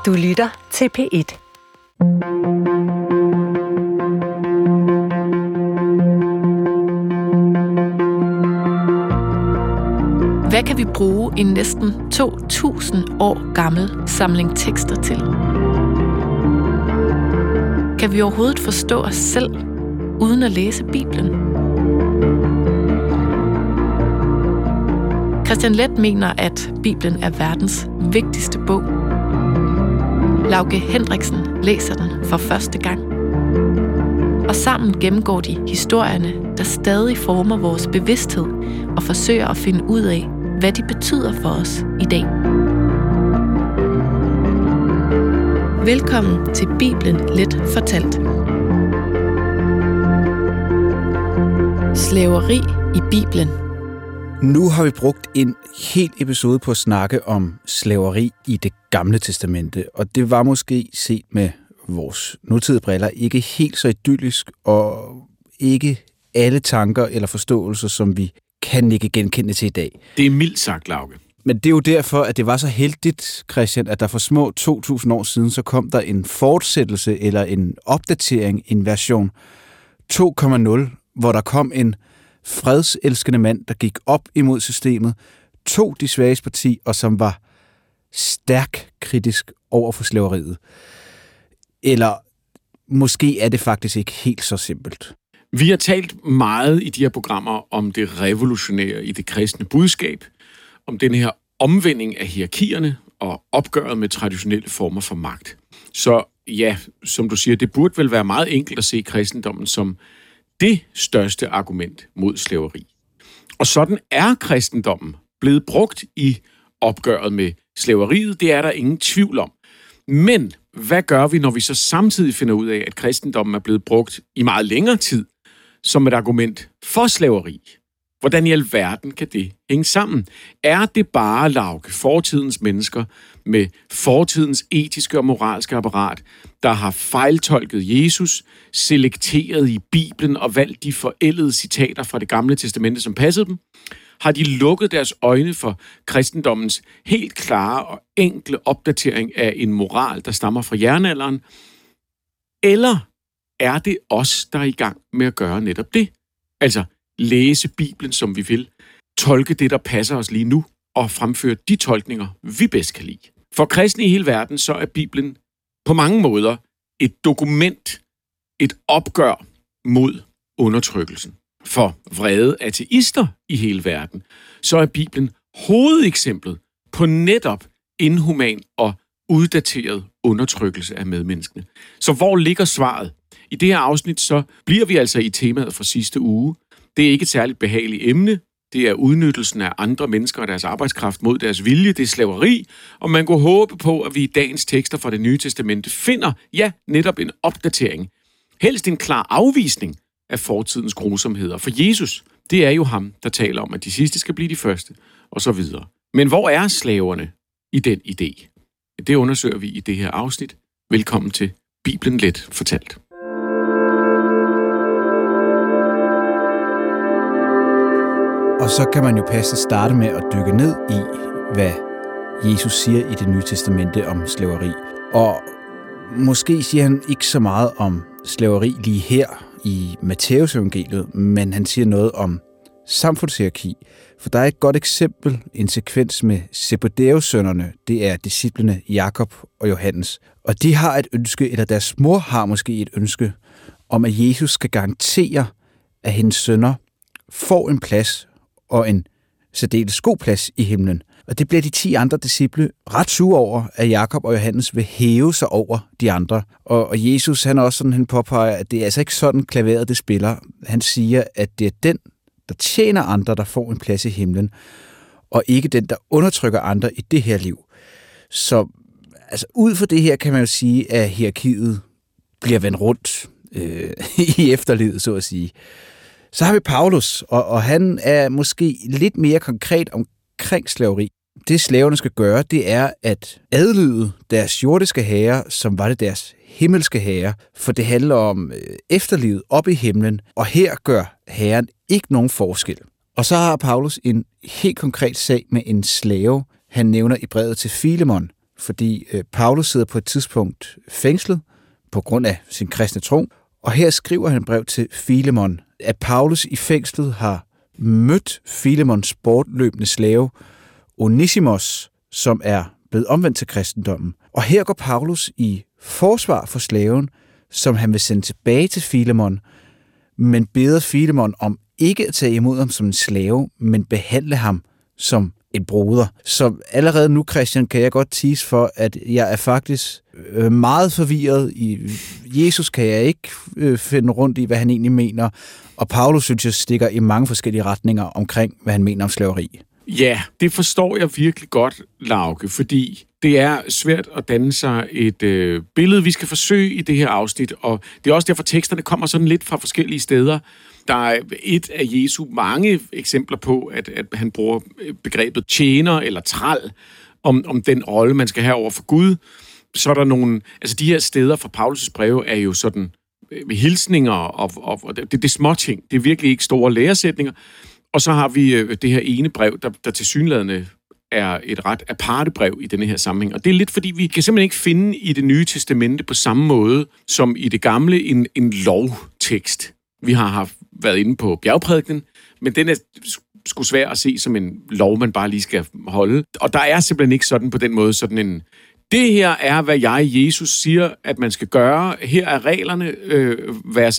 Du lytter til P1. Hvad kan vi bruge en næsten 2.000 år gammel samling tekster til? Kan vi overhovedet forstå os selv, uden at læse Bibelen? Christian Leth mener, at Bibelen er verdens vigtigste bog. Lauke Hendriksen læser den for første gang. Og sammen gennemgår de historierne, der stadig former vores bevidsthed og forsøger at finde ud af, hvad de betyder for os i dag. Velkommen til Bibelen Let fortalt. Slaveri i Bibelen. Nu har vi brugt en hel episode på at snakke om slaveri i Det Gamle Testamente, og det var måske set med vores nutidige briller ikke helt så idyllisk, og ikke alle tanker eller forståelser, som vi kan ikke genkende til i dag. Det er mildt sagt, Lauke. Men det er jo derfor, at det var så heldigt, Christian, at der for små 2.000 år siden, så kom der en fortsættelse eller en opdatering, en version 2.0, hvor der kom en fredselskende mand, der gik op imod systemet, tog de svages parti, og som var stærkt kritisk over for slaveriet. Eller måske er det faktisk ikke helt så simpelt. Vi har talt meget i de her programmer om det revolutionære i det kristne budskab, om den her omvending af hierarkierne og opgøret med traditionelle former for magt. Så ja, som du siger, det burde vel være meget enkelt at se kristendommen som det største argument mod slaveri. Og sådan er kristendommen blevet brugt i opgøret med slaveriet. Det er der ingen tvivl om. Men hvad gør vi, når vi så samtidig finder ud af, at kristendommen er blevet brugt i meget længere tid som et argument for slaveri? Hvordan i alverden kan det hænge sammen? Er det bare, Lauke, fortidens mennesker med fortidens etiske og moralske apparat, der har fejltolket Jesus, selekteret i Bibelen og valgt de forældede citater fra Det Gamle Testamente, som passede dem? Har de lukket deres øjne for kristendommens helt klare og enkle opdatering af en moral, der stammer fra jernalderen? Eller er det os, der er i gang med at gøre netop det? Altså læse Bibelen, som vi vil, tolke det, der passer os lige nu, og fremføre de tolkninger, vi bedst kan lide. For kristne i hele verden, så er Bibelen på mange måder et dokument, et opgør mod undertrykkelsen. For vrede ateister i hele verden, så er Bibelen hovedeksemplet på netop inhuman og uddateret undertrykkelse af medmenneskene. Så hvor ligger svaret? I det her afsnit, så bliver vi altså i temaet fra sidste uge. Det er ikke et særligt behageligt emne. Det er udnyttelsen af andre mennesker og deres arbejdskraft mod deres vilje. Det er slaveri, og man kunne håbe på, at vi i dagens tekster fra Det Nye Testamente finder, ja, netop en opdatering. Helst en klar afvisning af fortidens grusomheder. For Jesus, det er jo ham, der taler om, at de sidste skal blive de første, og så videre. Men hvor er slaverne i den idé? Det undersøger vi i det her afsnit. Velkommen til Bibelen Let fortalt. Og så kan man jo passende starte med at dykke ned i, hvad Jesus siger i Det Nye Testamente om slaveri. Og måske siger han ikke så meget om slaveri lige her i Matthæus evangeliet, men han siger noget om samfundshierarki. For der er et godt eksempel, en sekvens med Zebedeus-sønnerne. Det er disciplene Jakob og Johannes. Og de har et ønske, eller deres mor har måske et ønske, om at Jesus skal garantere, at hendes sønner får en plads og en særdeles god plads i himlen. Og det bliver de 10 andre disciple ret sure over, at Jakob og Johannes vil hæve sig over de andre. Og Jesus, han også sådan, han påpeger, at det er altså ikke sådan klaveret, det spiller. Han siger, at det er den, der tjener andre, der får en plads i himlen, og ikke den, der undertrykker andre i det her liv. Så altså, ud fra det her kan man jo sige, at hierarkiet bliver vendt rundt i efterlivet, så at sige. Så har vi Paulus, og han er måske lidt mere konkret omkring slaveri. Det slaverne skal gøre, det er at adlyde deres jordiske herrer, som var det deres himmelske herrer, for det handler om efterlivet op i himlen, og her gør herren ikke nogen forskel. Og så har Paulus en helt konkret sag med en slave, han nævner i brevet til Filemon, fordi Paulus sidder på et tidspunkt fængslet på grund af sin kristne tro, og her skriver han et brev til Filemon, at Paulus i fængslet har mødt Filemons bortløbende slave Onesimus, som er blevet omvendt til kristendommen. Og her går Paulus i forsvar for slaven, som han vil sende tilbage til Filemon, men beder Filemon om ikke at tage imod ham som en slave, men behandle ham som en broder. Så allerede nu, Christian, kan jeg godt tease for, at jeg er faktisk meget forvirret. Jesus kan jeg ikke finde rundt i, hvad han egentlig mener, og Paulus, synes jeg, stikker i mange forskellige retninger omkring, hvad han mener om slaveri. Ja, det forstår jeg virkelig godt, Lauke, fordi det er svært at danne sig et billede, vi skal forsøge i det her afsnit, og det er også derfor, teksterne kommer sådan lidt fra forskellige steder. Der er et af Jesu mange eksempler på, at han bruger begrebet tjener eller træl om den rolle, man skal have over for Gud. Så er der nogle, altså de her steder fra Paulus' breve er jo sådan hilsninger, og det er småting. Det er virkelig ikke store læresætninger. Og så har vi det her ene brev, der tilsyneladende er et ret aparte brev i denne her sammenhæng. Og det er lidt, fordi vi kan simpelthen ikke finde i det nye testamente på samme måde som i det gamle en lovtekst. Vi har været inde på bjergprædikenen, men den er sgu svær at se som en lov, man bare lige skal holde. Og der er simpelthen ikke sådan på den måde sådan en... Det her er, hvad Jesus siger, at man skal gøre. Her er reglerne, vers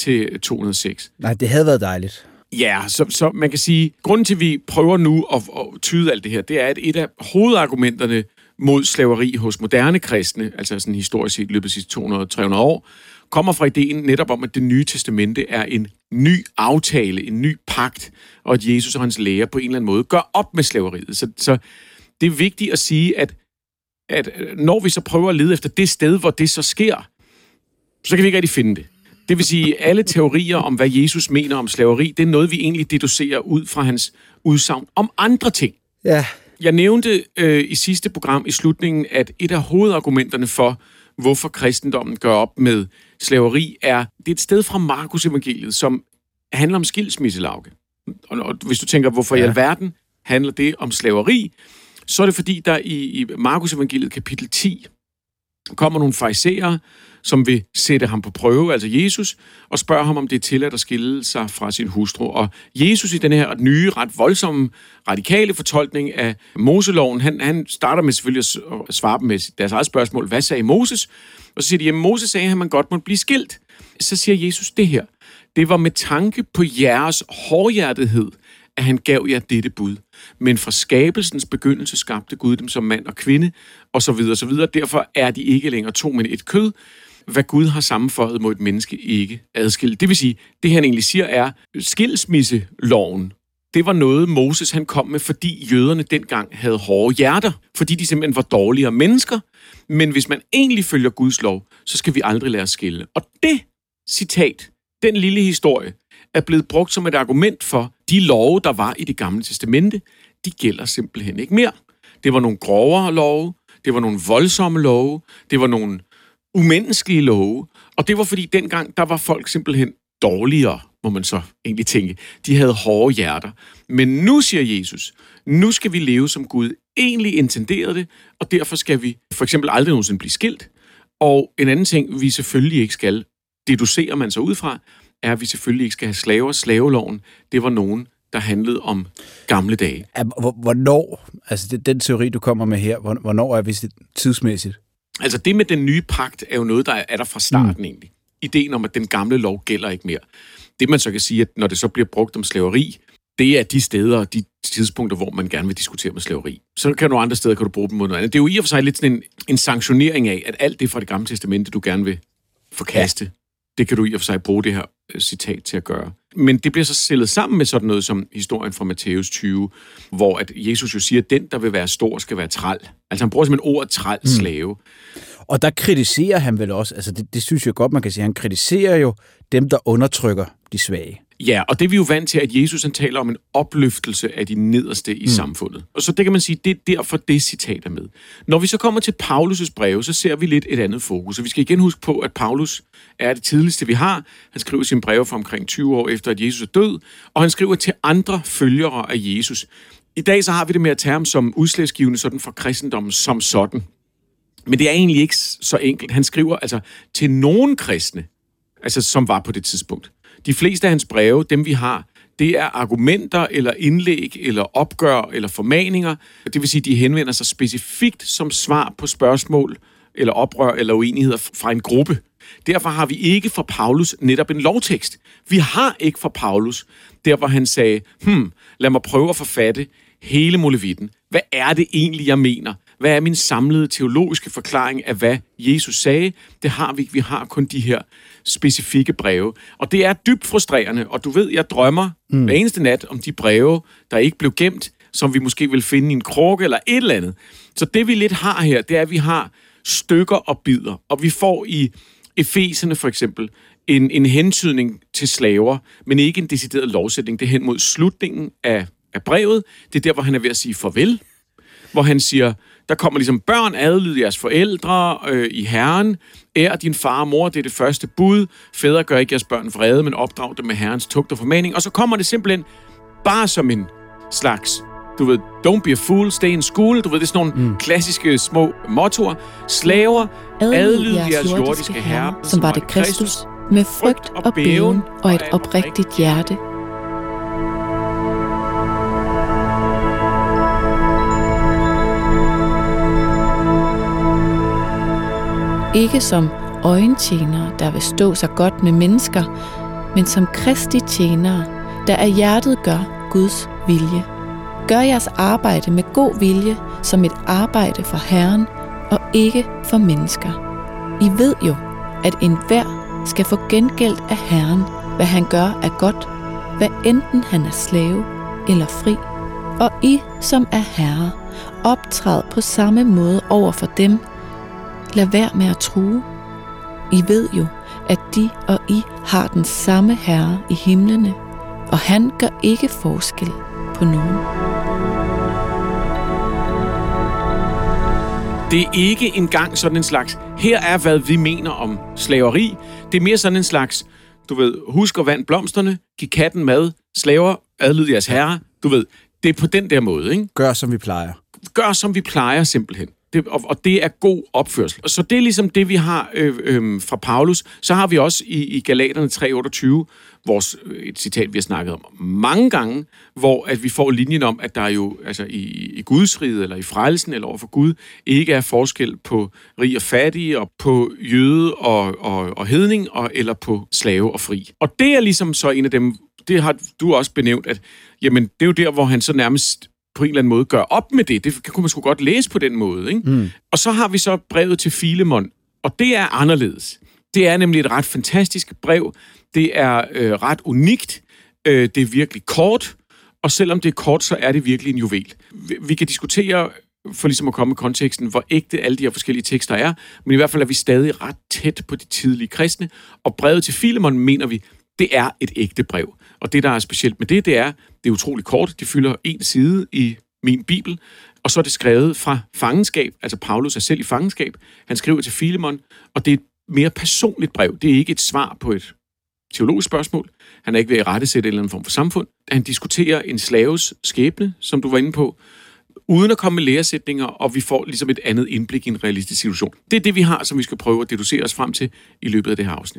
1-206. Nej, det havde været dejligt. Ja, så man kan sige, grunden til, at vi prøver nu at tyde alt det her, det er, at et af hovedargumenterne mod slaveri hos moderne kristne, altså sådan historisk set løbet sidste 200-300 år, kommer fra ideen netop om, at det nye testamente er en ny aftale, en ny pagt, og at Jesus og hans læger på en eller anden måde gør op med slaveriet. Så det er vigtigt at sige, at når vi så prøver at lede efter det sted, hvor det så sker, så kan vi ikke rigtig finde det. Det vil sige, alle teorier om, hvad Jesus mener om slaveri, det er noget, vi egentlig deducerer ud fra hans udsagn om andre ting. Ja. Jeg nævnte i sidste program i slutningen, at et af hovedargumenterne for, hvorfor kristendommen gør op med slaveri, det er et sted fra Markus evangeliet, som handler om skilsmisselauke. Og hvis du tænker, hvorfor i alverden handler det om slaveri, så er det fordi, der i Markus evangeliet kapitel 10 kommer nogle farisæere, som vil sætte ham på prøve, altså Jesus, og spørger ham, om det er tilladt at skille sig fra sin hustru. Og Jesus i den her nye, ret voldsomme, radikale fortolkning af Moseloven, han starter med selvfølgelig at svare dem med deres eget spørgsmål, hvad sagde Moses? Og så siger de, jamen Moses sagde, at man godt måtte blive skilt. Så siger Jesus det her. Det var med tanke på jeres hårdhjertethed, at han gav jer dette bud. Men fra skabelsens begyndelse skabte Gud dem som mand og kvinde, og så videre, så videre. Derfor er de ikke længere to, men et kød. Hvad Gud har sammenføjet, må et menneske ikke adskille. Det vil sige, det han egentlig siger er, skilsmisseloven, det var noget Moses han kom med, fordi jøderne dengang havde hårde hjerter, fordi de simpelthen var dårligere mennesker. Men hvis man egentlig følger Guds lov, så skal vi aldrig lade os skille. Og det citat, den lille historie, er blevet brugt som et argument for, de love, der var i det gamle testamente, de gælder simpelthen ikke mere. Det var nogle grovere love, det var nogle voldsomme love, det var nogle umenneskelige love, og det var fordi dengang, der var folk simpelthen dårligere, må man så egentlig tænke. De havde hårde hjerter. Men nu, siger Jesus, nu skal vi leve, som Gud egentlig intenderede det, og derfor skal vi for eksempel aldrig nogensinde blive skilt. Og en anden ting, vi selvfølgelig ikke skal, deducerer man så ud fra, er, at vi selvfølgelig ikke skal have slaver. Slaveloven, det var nogen, der handlede om gamle dage. Hvornår, altså den teori, du kommer med her, hvornår er vi tidsmæssigt? Altså det med den nye pagt er jo noget, der er der fra starten egentlig. Ideen om, at den gamle lov gælder ikke mere. Det man så kan sige, at når det så bliver brugt om slaveri, det er de steder og de tidspunkter, hvor man gerne vil diskutere med slaveri. Så kan du andre steder, kan du bruge dem mod noget andet. Det er jo i og for sig lidt sådan en sanktionering af, at alt det fra det gamle testamente, du gerne vil forkaste, det kan du i og for sig bruge det her citat til at gøre. Men det bliver så stillet sammen med sådan noget som historien fra Matthæus 20, hvor at Jesus jo siger, at den, der vil være stor, skal være træl. Altså han bruger simpelthen ordet træl, slave. Og der kritiserer han vel også, altså det synes jeg godt, man kan sige, han kritiserer jo dem, der undertrykker de svage. Ja, og det er vi jo vant til, at Jesus han taler om en opløftelse af de nederste i samfundet. Og så det kan man sige, det er derfor det citat er med. Når vi så kommer til Paulus' breve, så ser vi lidt et andet fokus. Og vi skal igen huske på, at Paulus er det tidligste, vi har. Han skriver sine breve for omkring 20 år efter, at Jesus er død, og han skriver til andre følgere af Jesus. I dag så har vi det med at tage ham som udslagsgivende sådan for kristendommen som sådan. Men det er egentlig ikke så enkelt. Han skriver altså til nogen kristne, altså som var på det tidspunkt. De fleste af hans breve, dem vi har, det er argumenter eller indlæg eller opgør eller formaninger. Det vil sige, de henvender sig specifikt som svar på spørgsmål eller oprør eller uenigheder fra en gruppe. Derfor har vi ikke fra Paulus netop en lovtekst. Vi har ikke fra Paulus, der hvor han sagde, lad mig prøve at forfatte hele molevitten. Hvad er det egentlig, jeg mener? Hvad er min samlede teologiske forklaring af, hvad Jesus sagde? Det har vi ikke. Vi har kun de her specifikke breve. Og det er dybt frustrerende, og du ved, jeg drømmer hver eneste nat om de breve, der ikke blev gemt, som vi måske vil finde i en krukke eller et eller andet. Så det vi lidt har her, det er, at vi har stykker og bidder, og vi får i Efeserne for eksempel en hentydning til slaver, men ikke en decideret lovsætning. Det er hen mod slutningen af brevet. Det er der, hvor han er ved at sige farvel, hvor han siger, der kommer ligesom børn, adlyd jeres forældre i Herren, ær din far og mor, det er det første bud, fædre gør ikke jeres børn vrede, men opdrag dem med Herrens tugt og formaning, og så kommer det simpelthen bare som en slags, du ved, don't be a fool, stay in school, du ved, det er sådan nogle klassiske små mottoer. Slaver, adlyd jeres jordiske herre, som var det Kristus, med frygt og bæven og et oprigtigt hjerte. Ikke som øjentjenere, der vil stå sig godt med mennesker, men som Kristi tjenere, der af hjertet gør Guds vilje. Gør jeres arbejde med god vilje som et arbejde for Herren og ikke for mennesker. I ved jo, at enhver skal få gengældt af Herren, hvad han gør er godt, hvad enten han er slave eller fri. Og I, som er herrer, optræd på samme måde over for dem. Lad være med at true. I ved jo, at de og I har den samme Herre i himlene, og han gør ikke forskel på nogen. Det er ikke engang sådan en slags, her er hvad vi mener om slaveri. Det er mere sådan en slags, du ved, husk at vand blomsterne, giv katten mad, slaver, adlyd jeres herre. Du ved, det er på den der måde, ikke? Gør som vi plejer. Gør som vi plejer simpelthen. Og det er god opførsel. Så det er ligesom det, vi har fra Paulus. Så har vi også i Galaterne 3:28, et citat, vi har snakket om mange gange, hvor at vi får linjen om, at der jo altså i Guds riget, eller i frelsen, eller overfor Gud, ikke er forskel på rig og fattig, og på jøde og hedning, eller på slave og fri. Og det er ligesom så en af dem, det har du også benævnt, at jamen, det er jo der, hvor han så nærmest på en eller anden måde gør op med det. Det kunne man sgu godt læse på den måde, ikke? Og så har vi så brevet til Filemon, og det er anderledes. Det er nemlig et ret fantastisk brev. Det er ret unikt. Det er virkelig kort, og selvom det er kort, så er det virkelig en juvel. Vi kan diskutere, for ligesom at komme med konteksten, hvor ægte alle de her forskellige tekster er, men i hvert fald er vi stadig ret tæt på de tidlige kristne, og brevet til Filemon, mener vi, det er et ægte brev. Og det, der er specielt med det er utroligt kort. Det fylder 1 side i min bibel, og så er det skrevet fra fangenskab. Altså Paulus er selv i fangenskab. Han skriver til Filemon, og det er et mere personligt brev. Det er ikke et svar på et teologisk spørgsmål. Han er ikke ved at rettesætte en eller anden form for samfund. Han diskuterer en slaves skæbne, som du var inde på, uden at komme med læresætninger, og vi får ligesom et andet indblik i en realistisk situation. Det er det, vi har, som vi skal prøve at deducere os frem til i løbet af det her afsnit.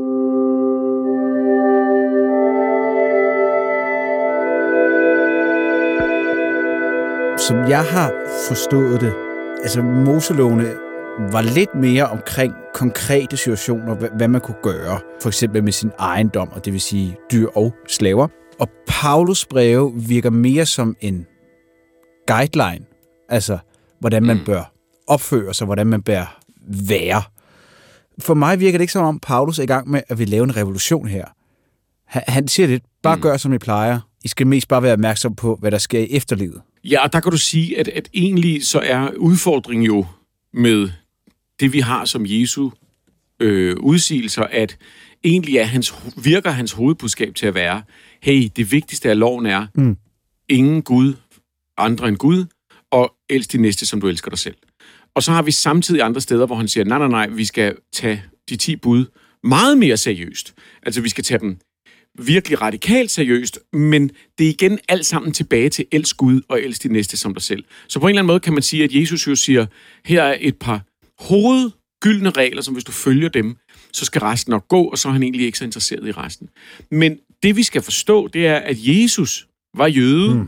Som jeg har forstået det, altså Moselovene var lidt mere omkring konkrete situationer, hvad man kunne gøre, for eksempel med sin ejendom, og det vil sige dyr og slaver. Og Paulus breve virker mere som en guideline, altså hvordan man bør opføre sig, hvordan man bør være. For mig virker det ikke som om Paulus er i gang med at vi lave en revolution her. Han siger lidt, bare gør som I plejer. I skal mest bare være opmærksom på, hvad der sker i efterlivet. Ja, og der kan du sige, at egentlig så er udfordringen jo med det, vi har som Jesu udsigelser, at egentlig virker hans hovedbudskab til at være, hey, det vigtigste af loven er, ingen Gud andre end Gud, og elsk din næste, som du elsker dig selv. Og så har vi samtidig andre steder, hvor han siger, nej, vi skal tage de 10 bud meget mere seriøst. Altså, vi skal tage dem virkelig radikalt seriøst, men det er igen alt sammen tilbage til elsk Gud og elsk din næste som dig selv. Så på en eller anden måde kan man sige, at Jesus jo siger, her er et par hovedgyldne regler, som hvis du følger dem, så skal resten nok gå, og så er han egentlig ikke så interesseret i resten. Men det, vi skal forstå, det er, at Jesus var jøde,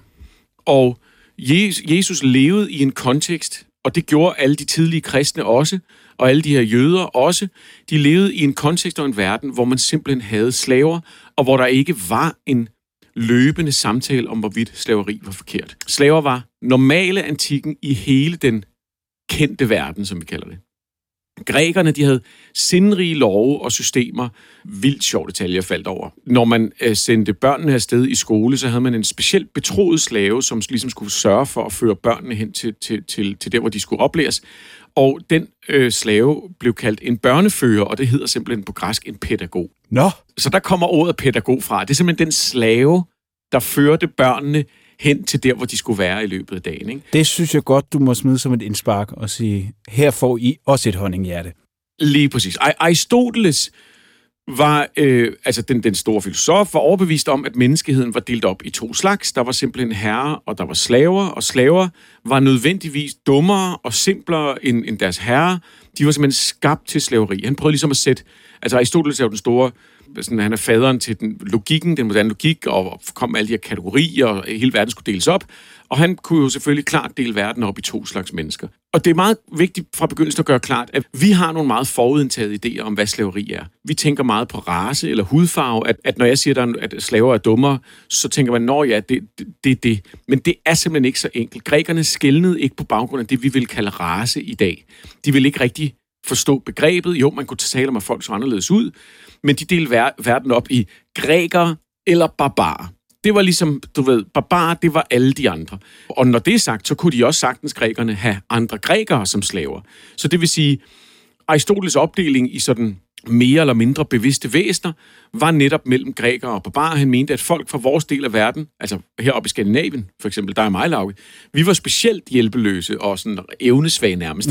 og Jesus levede i en kontekst, og det gjorde alle de tidlige kristne også, og alle de her jøder også. De levede i en kontekst og en verden, hvor man simpelthen havde slaver, og hvor der ikke var en løbende samtale om, hvorvidt slaveri var forkert. Slaver var normale antikken i hele den kendte verden, som vi kalder det. Grækerne, de havde sindrige love og systemer. Vildt sjovt detaljer faldt over. Når man sendte børnene afsted i skole, så havde man en specielt betroet slave, som ligesom skulle sørge for at føre børnene hen til der, hvor de skulle oplæres. Og den slave blev kaldt en børnefører, og det hedder simpelthen på græsk en pædagog. Nå. Så der kommer ordet pædagog fra. Det er simpelthen den slave, der førte børnene hen til der, hvor de skulle være i løbet af dagen. Ikke? Det synes jeg godt, du må smide som et indspark og sige, her får I også et honninghjerte. Lige præcis. Aristoteles var, den store filosof, var overbevist om, at menneskeheden var delt op i to slags. Der var simpelthen herrer, og der var slaver, og slaver var nødvendigvis dummere og simplere end deres herrer. De var simpelthen skabt til slaveri. Han prøvede ligesom at sætte, Aristoteles er jo den store, han er faderen til den moderne logik, og kom med alle de her kategorier, og hele verden skulle deles op. Og han kunne jo selvfølgelig klart dele verden op i to slags mennesker. Og det er meget vigtigt fra begyndelsen at gøre klart, at vi har nogle meget forudindtagede idéer om, hvad slaveri er. Vi tænker meget på race eller hudfarve, at når jeg siger, at slaver er dummere, så tænker man, det er det. Men det er simpelthen ikke så enkelt. Grækerne skelnede ikke på baggrund af det, vi vil kalde race i dag. De ville ikke rigtig forstå begrebet. Jo, man kunne tale om, at folk så anderledes ud, men de delte verden op i grækere eller barbarer. Det var ligesom, barbarer, det var alle de andre. Og når det er sagt, så kunne de også sagtens, grækerne, have andre grækere som slaver. Så det vil sige, Aristoteles opdeling i sådan mere eller mindre bevidste væsener, var netop mellem grækere og barbarer. Han mente, at folk fra vores del af verden, altså heroppe i Skandinavien, for eksempel, der er mig, Lauke, vi var specielt hjælpeløse og sådan evnesvage nærmest.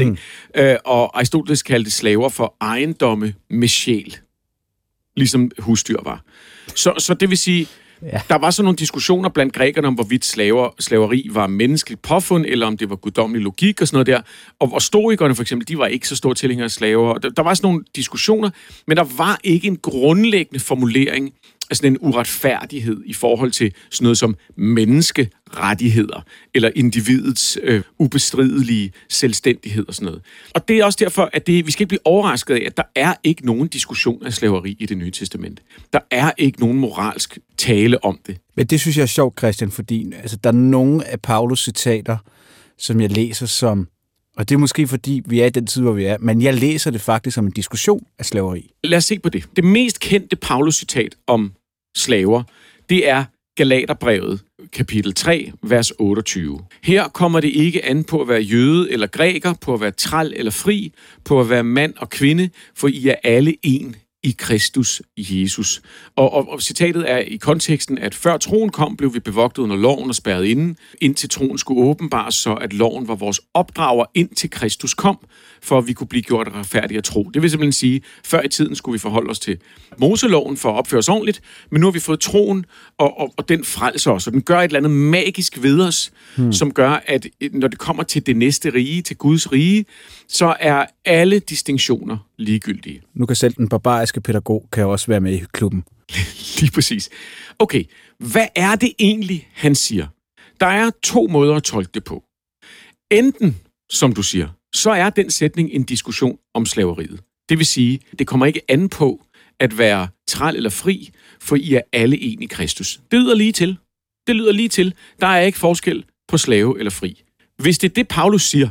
Og Aristoteles kaldte slaver for ejendomme med sjæl, ligesom husdyr var. Så det vil sige, der var så nogle diskussioner blandt grækerne om, hvorvidt slaveri var menneskeligt påfund, eller om det var guddommelig logik og sådan noget der. Og stoikerne for eksempel, de var ikke så store tilhængere af slaver. Der var sådan nogle diskussioner, men der var ikke en grundlæggende formulering af sådan en uretfærdighed i forhold til sådan noget som menneskerettigheder, eller individets ubestridelige selvstændighed og sådan noget. Og det er også derfor, at vi skal ikke blive overrasket af, at der er ikke nogen diskussion af slaveri i Det Nye Testamente. Der er ikke nogen moralsk tale om det. Men det synes jeg er sjovt, Christian, fordi der er nogle af Paulus' citater, som jeg læser som, og det er måske fordi, vi er i den tid, hvor vi er, men jeg læser det faktisk som en diskussion af slaveri. Lad os se på det. Det mest kendte Paulus-citat om slaver, det er Galaterbrevet, kapitel 3, vers 28. Her kommer det ikke an på at være jøde eller græker, på at være træl eller fri, på at være mand og kvinde, for I er alle en i Kristus Jesus. Og citatet er i konteksten, at før troen kom, blev vi bevogtet under loven og spærret inde, indtil troen skulle åbenbares, så at loven var vores opdrager, indtil Kristus kom, for at vi kunne blive gjort retfærdige af tro. Det vil simpelthen sige, før i tiden skulle vi forholde os til Moseloven for at opføre os ordentligt, men nu har vi fået troen, og den frelser os, og den gør et eller andet magisk ved os, som gør, at når det kommer til det næste rige, til Guds rige, så er alle distinktioner ligegyldige. Nu kan selv den barbariske pædagog kan også være med i klubben. Lige præcis. Okay, hvad er det egentlig, han siger? Der er 2 måder at tolke det på. Enten, som du siger, så er den sætning en diskussion om slaveriet. Det vil sige, det kommer ikke an på at være træl eller fri, for I er alle en i Kristus. Det lyder lige til. Der er ikke forskel på slave eller fri. Hvis det er det, Paulus siger,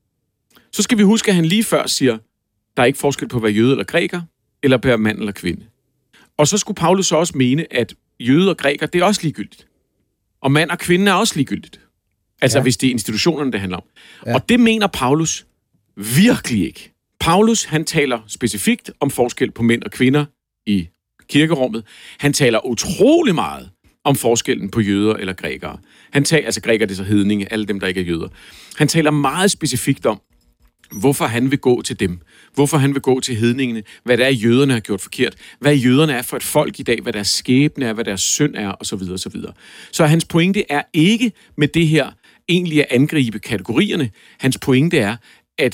så skal vi huske, at han lige før siger, der er ikke forskel på at være jøde eller græker, eller på at være mand eller kvinde. Og så skulle Paulus så også mene, at jøde og græker, det er også ligegyldigt. Og mand og kvinde er også ligegyldigt. Altså, hvis det er institutionerne, det handler om. Ja. Og det mener Paulus virkelig ikke. Paulus, han taler specifikt om forskel på mænd og kvinder i kirkerummet. Han taler utrolig meget om forskellen på jøder eller grækere. Han taler, altså grækere, det er så hedninge, alle dem, der ikke er jøder. Han taler meget specifikt om, hvorfor han vil gå til dem. Hvorfor han vil gå til hedningene. Hvad det er, jøderne har gjort forkert. Hvad jøderne er for et folk i dag. Hvad deres skæbne er. Hvad deres synd er. Og så videre, og så videre. Så hans pointe er ikke med det her egentlig at angribe kategorierne. Hans pointe er, at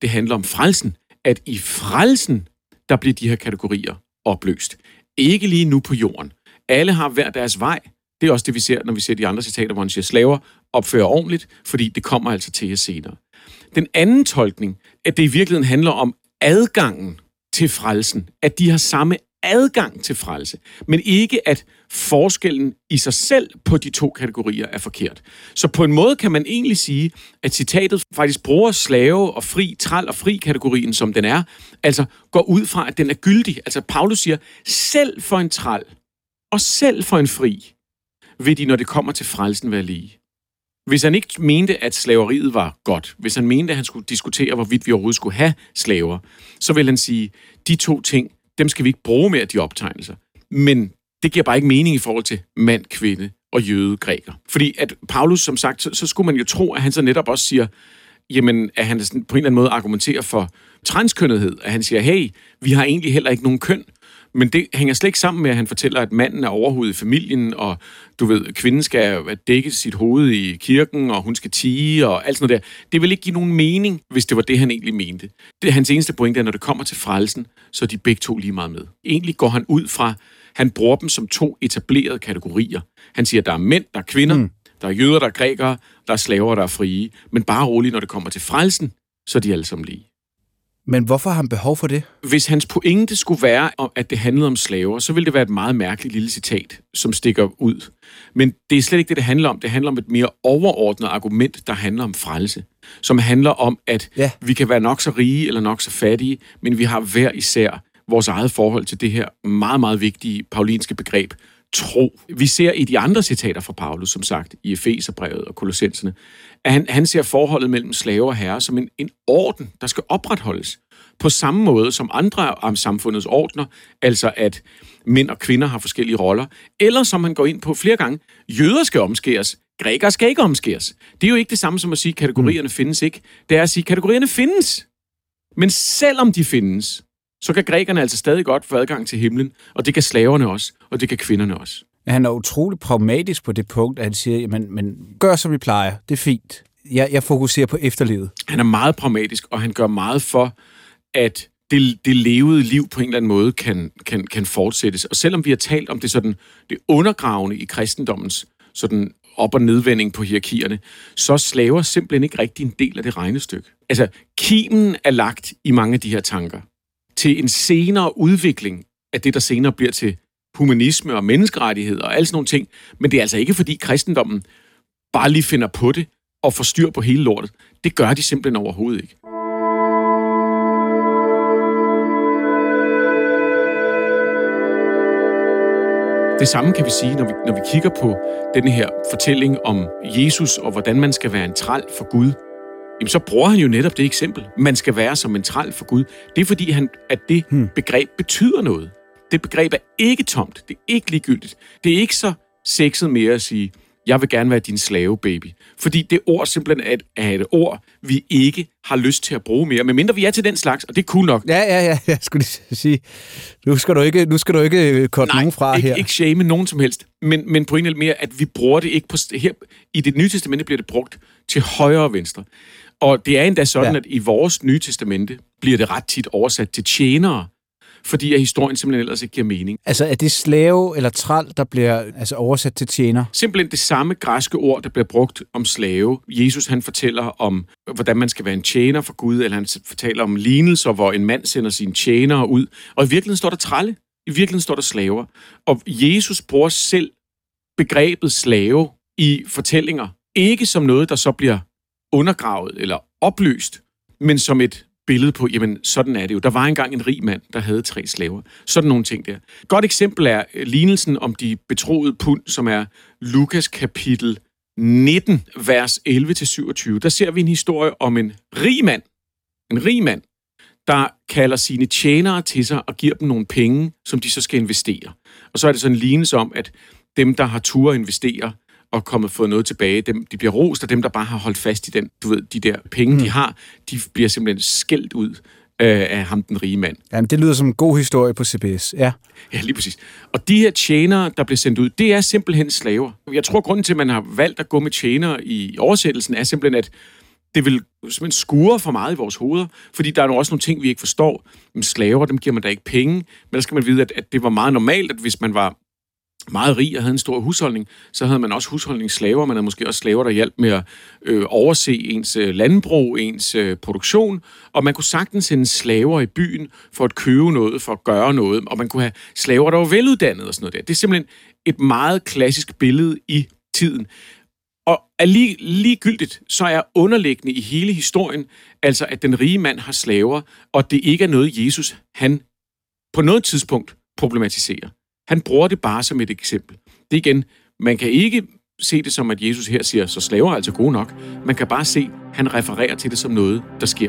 det handler om frelsen. At i frelsen, der bliver de her kategorier opløst. Ikke lige nu på jorden. Alle har hver deres vej. Det er også det, vi ser, når vi ser de andre citater, hvor han siger, slaver opfører ordentligt, fordi det kommer altså til jer senere. Den anden tolkning, at det i virkeligheden handler om adgangen til frelsen. At de har samme adgang til frelse, men ikke at forskellen i sig selv på de to kategorier er forkert. Så på en måde kan man egentlig sige, at citatet faktisk bruger slave og fri, træl og fri kategorien, som den er, altså går ud fra, at den er gyldig. Altså Paulus siger, selv for en træl og selv for en fri, vil de, når det kommer til frelsen, være lige. Hvis han ikke mente, at slaveriet var godt, hvis han mente, at han skulle diskutere, hvorvidt vi overhovedet skulle have slaver, så vil han sige, de to ting, dem skal vi ikke bruge mere, de optegnelser. Men det giver bare ikke mening i forhold til mand, kvinde og jøde, græker. Fordi at Paulus, som sagt, så skulle man jo tro, at han så netop også siger, jamen, at han på en eller anden måde argumenterer for transkønnethed. At han siger, hey, vi har egentlig heller ikke nogen køn. Men det hænger slet ikke sammen med, at han fortæller, at manden er overhovedet i familien, og du ved, kvinden skal dække sit hoved i kirken, og hun skal tie, og alt sådan noget der. Det vil ikke give nogen mening, hvis det var det, han egentlig mente. Det er hans eneste pointe, at når det kommer til frelsen, så er de begge to lige meget med. Egentlig går han ud fra, han bruger dem som to etablerede kategorier. Han siger, at der er mænd, der er kvinder, der er jøder, der er grækere, der er slaver, der er frie. Men bare roligt, når det kommer til frelsen, så er de alle sammen lige. Men hvorfor har han behov for det? Hvis hans pointe skulle være, at det handlede om slaver, så ville det være et meget mærkeligt lille citat, som stikker ud. Men det er slet ikke det, det handler om. Det handler om et mere overordnet argument, der handler om frelse. Som handler om, at vi kan være nok så rige eller nok så fattige, men vi har hver især vores eget forhold til det her meget, meget vigtige paulinske begreb, tro. Vi ser i de andre citater fra Paulus, som sagt, i Efeserbrevet og Kolossenserne, at han ser forholdet mellem slave og herre som en orden, der skal opretholdes. På samme måde som andre af samfundets ordner, altså at mænd og kvinder har forskellige roller, eller som han går ind på flere gange, jøder skal omskæres, grækere skal ikke omskæres. Det er jo ikke det samme som at sige, at kategorierne findes ikke. Det er at sige, at kategorierne findes. Men selvom de findes, så kan grækerne altså stadig godt få adgang til himlen, og det kan slaverne også, og det kan kvinderne også. Han er utrolig pragmatisk på det punkt, at han siger, men gør som vi plejer, det er fint. Jeg fokuserer på efterlivet. Han er meget pragmatisk, og han gør meget for, at det levede liv på en eller anden måde kan fortsættes. Og selvom vi har talt om det undergravende i kristendommens sådan op- og nedvending på hierarkierne, så er slaver simpelthen ikke rigtig en del af det regnestykke. Altså, kimen er lagt i mange af de her tanker til en senere udvikling af det, der senere bliver til humanisme og menneskerettigheder og alle sådan nogle ting. Men det er altså ikke, fordi kristendommen bare lige finder på det og får styr på hele lortet. Det gør de simpelthen overhovedet ikke. Det samme kan vi sige, når vi kigger på denne her fortælling om Jesus og hvordan man skal være en træl for Gud. Jamen, så bruger han jo netop det eksempel. Man skal være som en træl for Gud. Det er fordi, at det begreb betyder noget. Det begreb er ikke tomt. Det er ikke ligegyldigt. Det er ikke så sexet mere at sige, jeg vil gerne være din slave, baby. Fordi det ord simpelthen er et ord, vi ikke har lyst til at bruge mere. Medmindre vi er til den slags, og det er cool nok. Ja, jeg skulle lige sige. Nu skal du ikke korte nogen fra her. Nej, ikke shame nogen som helst. Men på en eller mere, at vi bruger det ikke på... Her, i det nye testamente bliver det brugt til højre og venstre. Og det er endda sådan, at i vores nye testamente bliver det ret tit oversat til tjenere, fordi at historien simpelthen ellers ikke giver mening. Altså er det slave eller træl, der bliver oversat til tjener? Simpelthen det samme græske ord, der bliver brugt om slave. Jesus han fortæller om, hvordan man skal være en tjener for Gud, eller han fortæller om lignelser, hvor en mand sender sine tjenere ud. Og i virkeligheden står der trælle, i virkeligheden står der slaver. Og Jesus bruger selv begrebet slave i fortællinger, ikke som noget, der så bliver undergravet eller opløst, men som et billede på, jamen sådan er det jo. Der var engang en rig mand, der havde 3 slaver. Sådan nogle ting der. Et godt eksempel er lignelsen om de betroede pund, som er Lukas kapitel 19, vers 11-27. Der ser vi en historie om en rig mand, der kalder sine tjenere til sig og giver dem nogle penge, som de så skal investere. Og så er det sådan en lignelse om, at dem, der har tur at investere, og fået noget tilbage, de bliver rost, og dem, der bare har holdt fast i den, de der penge, de har, de bliver simpelthen skældt ud af ham, den rige mand. Jamen, det lyder som en god historie på CBS, ja. Ja, lige præcis. Og de her tjenere, der bliver sendt ud, det er simpelthen slaver. Jeg tror, grunden til, at man har valgt at gå med tjenere i oversættelsen, er simpelthen, at det vil simpelthen skure for meget i vores hoveder, fordi der er jo også nogle ting, vi ikke forstår. Men slaver, dem giver man da ikke penge, men der skal man vide, at det var meget normalt, at hvis man var meget rig og havde en stor husholdning, så havde man også husholdningsslaver. Man havde måske også slaver, der hjalp med at overse ens landbrug, ens produktion, og man kunne sagtens sende slaver i byen for at købe noget, for at gøre noget, og man kunne have slaver, der var veluddannede og sådan noget der. Det er simpelthen et meget klassisk billede i tiden. Og ligegyldigt, så er underliggende i hele historien, altså at den rige mand har slaver, og det ikke er noget, Jesus han på noget tidspunkt problematiserer. Han bruger det bare som et eksempel. Det igen, man kan ikke se det som, at Jesus her siger, så slaver er altså gode nok. Man kan bare se, at han refererer til det som noget, der sker.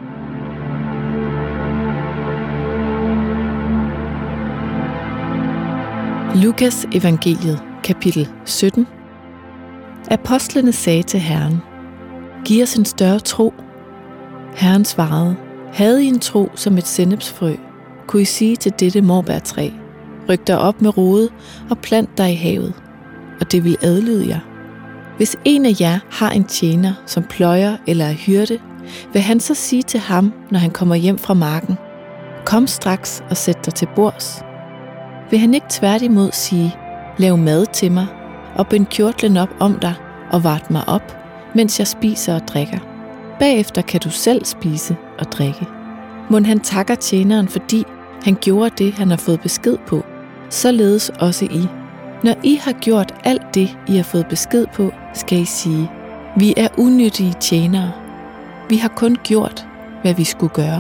Lukas evangeliet, kapitel 17. Apostlene sagde til Herren, giv os en større tro. Herren svarede, havde I en tro som et sennepsfrø, kunne I sige til dette morbærtræ, ryk dig op med rode og plant dig i havet, og det vil adlyde jer. Hvis en af jer har en tjener, som pløjer eller er hyrde, vil han så sige til ham, når han kommer hjem fra marken, kom straks og sæt dig til bords. Vil han ikke tværtimod sige, lav mad til mig, og bind kjortlen op om dig og vart mig op, mens jeg spiser og drikker. Bagefter kan du selv spise og drikke. Mon han takker tjeneren, fordi han gjorde det, han har fået besked på, således også I. Når I har gjort alt det, I har fået besked på, skal I sige, vi er unyttige tjenere. Vi har kun gjort, hvad vi skulle gøre.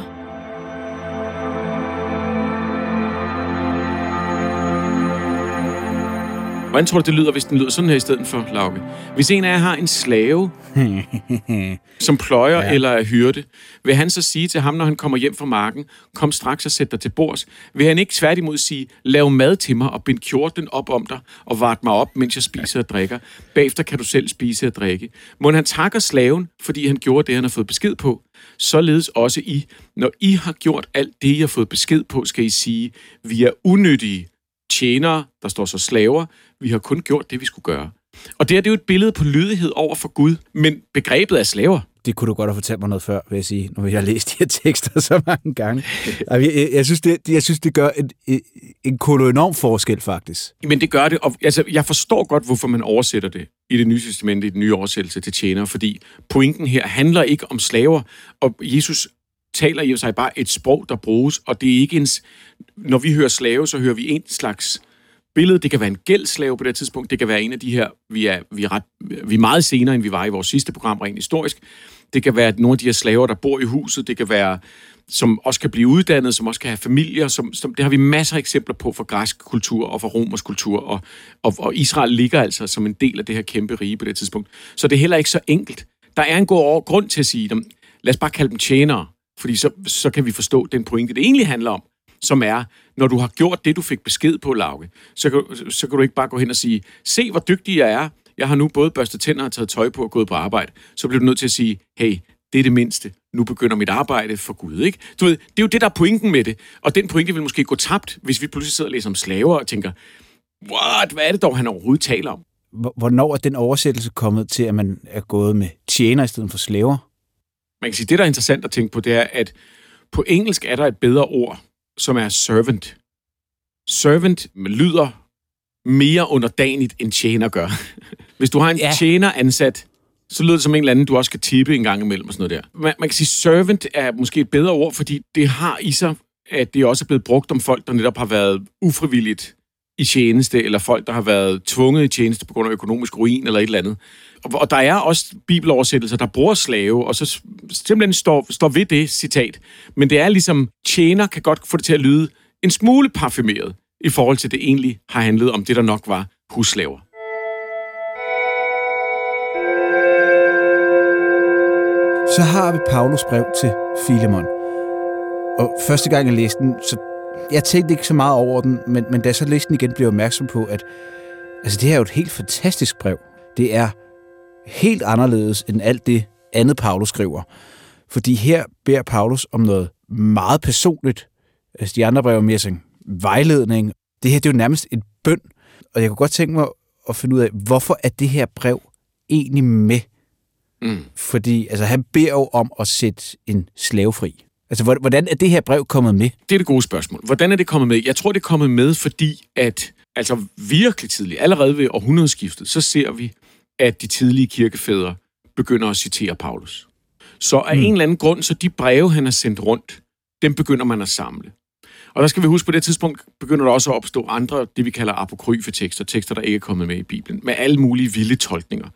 Hvordan tror du, det lyder, hvis den lyder sådan her i stedet for, Lauke? Hvis en af jer har en slave, som pløjer eller er hyrde, vil han så sige til ham, når han kommer hjem fra marken, kom straks og sæt dig til bords? Vil han ikke tværtimod sige, lav mad til mig og bind kjortlen op om dig og vart mig op, mens jeg spiser og drikker? Bagefter kan du selv spise og drikke. Må han takker slaven, fordi han gjorde det, han har fået besked på? Således også I. Når I har gjort alt det, I har fået besked på, skal I sige, vi er unyttige tjenere, der står så slaver, vi har kun gjort det, vi skulle gøre. Og det er jo et billede på lydighed over for Gud, men begrebet er slaver. Det kunne du godt have fortalt mig noget før, vil jeg sige, når jeg har læst de her tekster så mange gange. Jeg synes, det gør en kolonorm forskel, faktisk. Men det gør det, og altså, jeg forstår godt, hvorfor man oversætter det i det nye testamente, i den nye oversættelse til tjenere, fordi pointen her handler ikke om slaver, og Jesus taler i sig bare et sprog, der bruges, og det er ikke ens... Når vi hører slave, så hører vi en slags billede. Det kan være en gældsslave på det tidspunkt. Det kan være en af de her... Vi er meget senere, end vi var i vores sidste program, rent historisk. Det kan være nogle af de her slaver, der bor i huset. Det kan være, som også kan blive uddannet, som også kan have familier. Det har vi masser af eksempler på fra græsk kultur og fra romersk kultur. Og Israel ligger altså som en del af det her kæmpe rige på det tidspunkt. Så det er heller ikke så enkelt. Der er en god grund til at sige dem. Lad os bare kalde dem tjenere. Fordi så kan vi forstå den pointe, det egentlig handler om, som er, når du har gjort det, du fik besked på, Lauke, så kan du ikke bare gå hen og sige, se hvor dygtig jeg er, jeg har nu både børstet tænder og taget tøj på og gået på arbejde. Så bliver du nødt til at sige, hey, det er det mindste, nu begynder mit arbejde for Gud, ikke? Du ved, det er jo det, der er pointen med det, og den pointe vil måske gå tabt, hvis vi pludselig sidder og læser om slaver og tænker, hvad er det dog, han overhovedet taler om? Hvornår er den oversættelse kommet til, at man er gået med tjener i stedet for slaver? Man kan sige, det der er interessant at tænke på, det er, at på engelsk er der et bedre ord, som er servant. Servant lyder mere underdanigt, end tjener gør. Hvis du har en tjener ansat, så lyder det som en eller anden, du også skal tippe en gang imellem og sådan noget der. Man kan sige, servant er måske et bedre ord, fordi det har i sig, at det også er blevet brugt om folk, der netop har været ufrivilligt i tjeneste, eller folk, der har været tvunget i tjeneste på grund af økonomisk ruin eller et eller andet. Og der er også bibeloversættelser, der bruger slave, og så simpelthen står ved det citat. Men det er ligesom, tjener kan godt få det til at lyde en smule parfumeret, i forhold til det egentlig har handlet om det, der nok var husslaver. Så har vi Paulus brev til Filemon. Og første gang jeg læste den, så jeg tænkte ikke så meget over den, men da jeg så læste den igen, blev jeg opmærksom på, at altså, det her er jo et helt fantastisk brev. Det er helt anderledes end alt det andet, Paulus skriver. Fordi her beder Paulus om noget meget personligt. Altså de andre brev er mere sådan vejledning. Det her, det er jo nærmest en bøn. Og jeg kunne godt tænke mig at finde ud af, hvorfor er det her brev egentlig med? Fordi altså, han beder jo om at sætte en slave fri. Altså, hvordan er det her brev kommet med? Det er det gode spørgsmål. Hvordan er det kommet med? Jeg tror, det er kommet med, fordi at altså virkelig tidligt, allerede ved århundredeskiftet, så ser vi, at de tidlige kirkefædre begynder at citere Paulus. Så af en eller anden grund, så de breve, han har sendt rundt, dem begynder man at samle. Og der skal vi huske, på det tidspunkt begynder der også at opstå andre, det vi kalder apokryfe tekster, tekster, der ikke er kommet med i Bibelen, med alle mulige vilde tolkninger.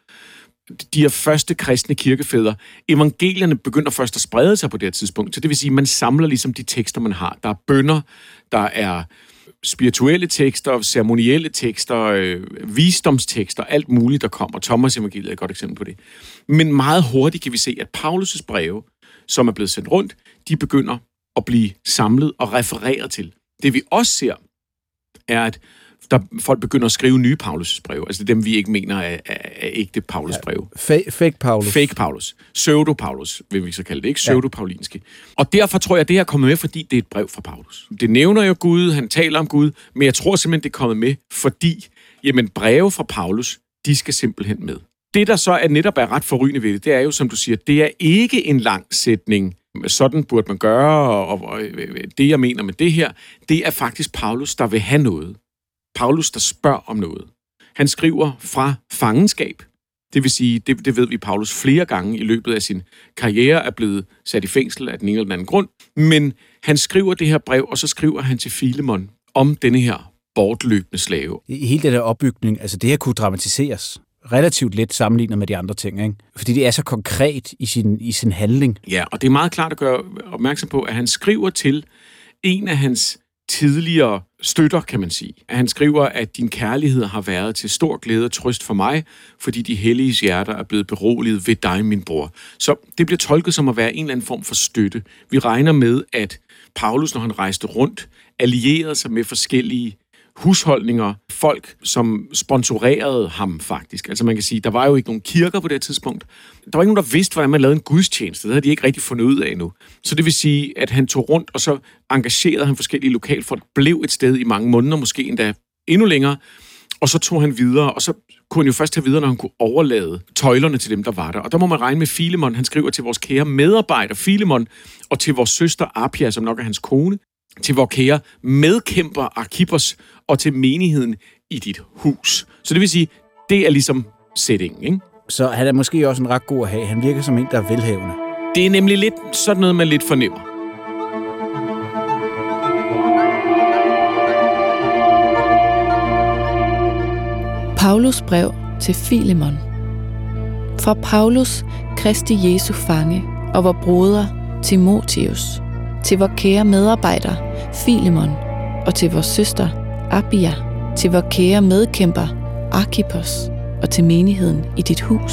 De her første kristne kirkefædre, evangelierne begynder først at sprede sig på det her tidspunkt, så det vil sige, at man samler ligesom de tekster, man har. Der er bønner, der er spirituelle tekster, ceremonielle tekster, visdomstekster, alt muligt, der kommer. Thomas evangeliet er et godt eksempel på det. Men meget hurtigt kan vi se, at Paulus' breve, som er blevet sendt rundt, de begynder at blive samlet og refereret til. Det vi også ser, er, at folk begynder at skrive nye Paulus' breve. Altså dem, vi ikke mener er ægte Paulus' breve. Fake Paulus. Fake Paulus. Pseudo-Paulus, vil vi så kalde det, ikke? Pseudo-paulinske. Og derfor tror jeg, at det her er kommet med, fordi det er et brev fra Paulus. Det nævner jo Gud, han taler om Gud, men jeg tror simpelthen, det er kommet med, fordi breve fra Paulus, de skal simpelthen med. Det, der så netop er ret forrygende ved det er jo, som du siger, det er ikke en lang sætning. Sådan burde man gøre, og det, jeg mener med det her, det er faktisk Paulus, der vil have noget. Paulus, der spørger om noget. Han skriver fra fangenskab. Det vil sige, det ved vi, Paulus flere gange i løbet af sin karriere er blevet sat i fængsel af den ene eller den anden grund. Men han skriver det her brev, og så skriver han til Filemon om denne her bortløbende slave. I hele den her opbygning, altså det her kunne dramatiseres relativt let sammenlignet med de andre ting, ikke? Fordi det er så konkret i sin handling. Ja, og det er meget klart at gøre opmærksom på, at han skriver til en af hans tidligere støtter, kan man sige. Han skriver, at din kærlighed har været til stor glæde og trøst for mig, fordi de helliges hjerter er blevet beroliget ved dig, min bror. Så det bliver tolket som at være en eller anden form for støtte. Vi regner med, at Paulus, når han rejste rundt, allierede sig med forskellige husholdninger, folk, som sponsorerede ham faktisk. Altså man kan sige, der var jo ikke nogen kirker på det tidspunkt. Der var ikke nogen, der vidste, hvordan man lavede en gudstjeneste. Det havde de ikke rigtig fundet ud af endnu. Så det vil sige, at han tog rundt, og så engagerede han forskellige lokalfolk, blev et sted i mange måneder, måske endda endnu længere, og så tog han videre, og så kunne han jo først tage videre, når han kunne overlade tøjlerne til dem, der var der. Og der må man regne med Filemon. Han skriver til vores kære medarbejder Filemon, og til vores søster Apia, som nok er hans kone, til vores kære medkæmper Arkippos, og til menigheden i dit hus. Så det vil sige, det er ligesom settingen, ikke? Så han er måske også en ret god at have. Han virker som en, der er velhavende. Det er nemlig lidt sådan noget, man lidt fornemmer. Paulus brev til Filemon. Fra Paulus, Kristi Jesu fange, og vor broder Timotheus, til vor kære medarbejder Filemon, og til vores søster Apia, til vor kære medkæmper Arkippos, og til menigheden i dit hus.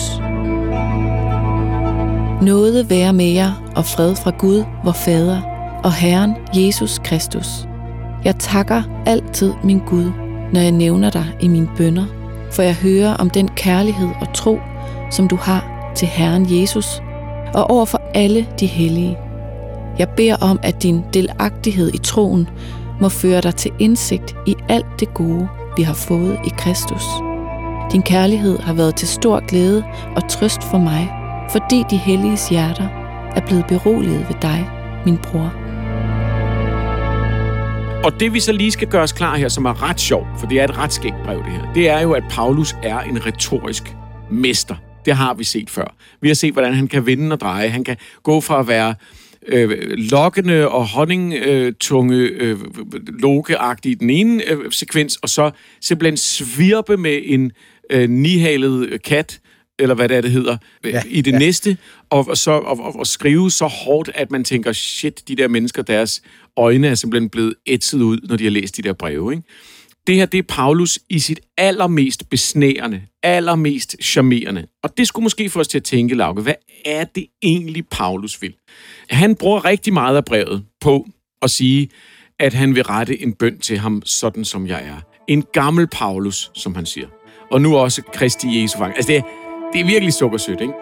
Nåde være med jer og fred fra Gud, vor Fader, og Herren Jesus Kristus. Jeg takker altid min Gud, når jeg nævner dig i mine bønner, for jeg hører om den kærlighed og tro, som du har til Herren Jesus, og over for alle de hellige. Jeg beder om, at din delagtighed i troen må føre dig til indsigt i alt det gode, vi har fået i Kristus. Din kærlighed har været til stor glæde og trøst for mig, fordi de helliges hjerter er blevet beroliget ved dig, min bror. Og det vi så lige skal gøre os klar her, som er ret sjovt, for det er et ret skægt brev det her, det er jo, at Paulus er en retorisk mester. Det har vi set før. Vi har set, hvordan han kan vende og dreje. Han kan gå fra at være lokkende og honningtunge, lokeagtig i den ene sekvens, og så simpelthen svirpe med en nihalet kat, eller hvad det hedder, i det næste, og skrive så hårdt, at man tænker, shit, de der mennesker, deres øjne er simpelthen blevet ætset ud, når de har læst de der breve, ikke? Det her, det er Paulus i sit allermest besnærende, allermest charmerende. Og det skulle måske få os til at tænke, Lauke, hvad er det egentlig, Paulus vil? Han bruger rigtig meget af brevet på at sige, at han vil rette en bøn til ham, sådan som jeg er. En gammel Paulus, som han siger. Og nu også Kristi Jesu fange. Altså det er virkelig sukkersødt, ikke?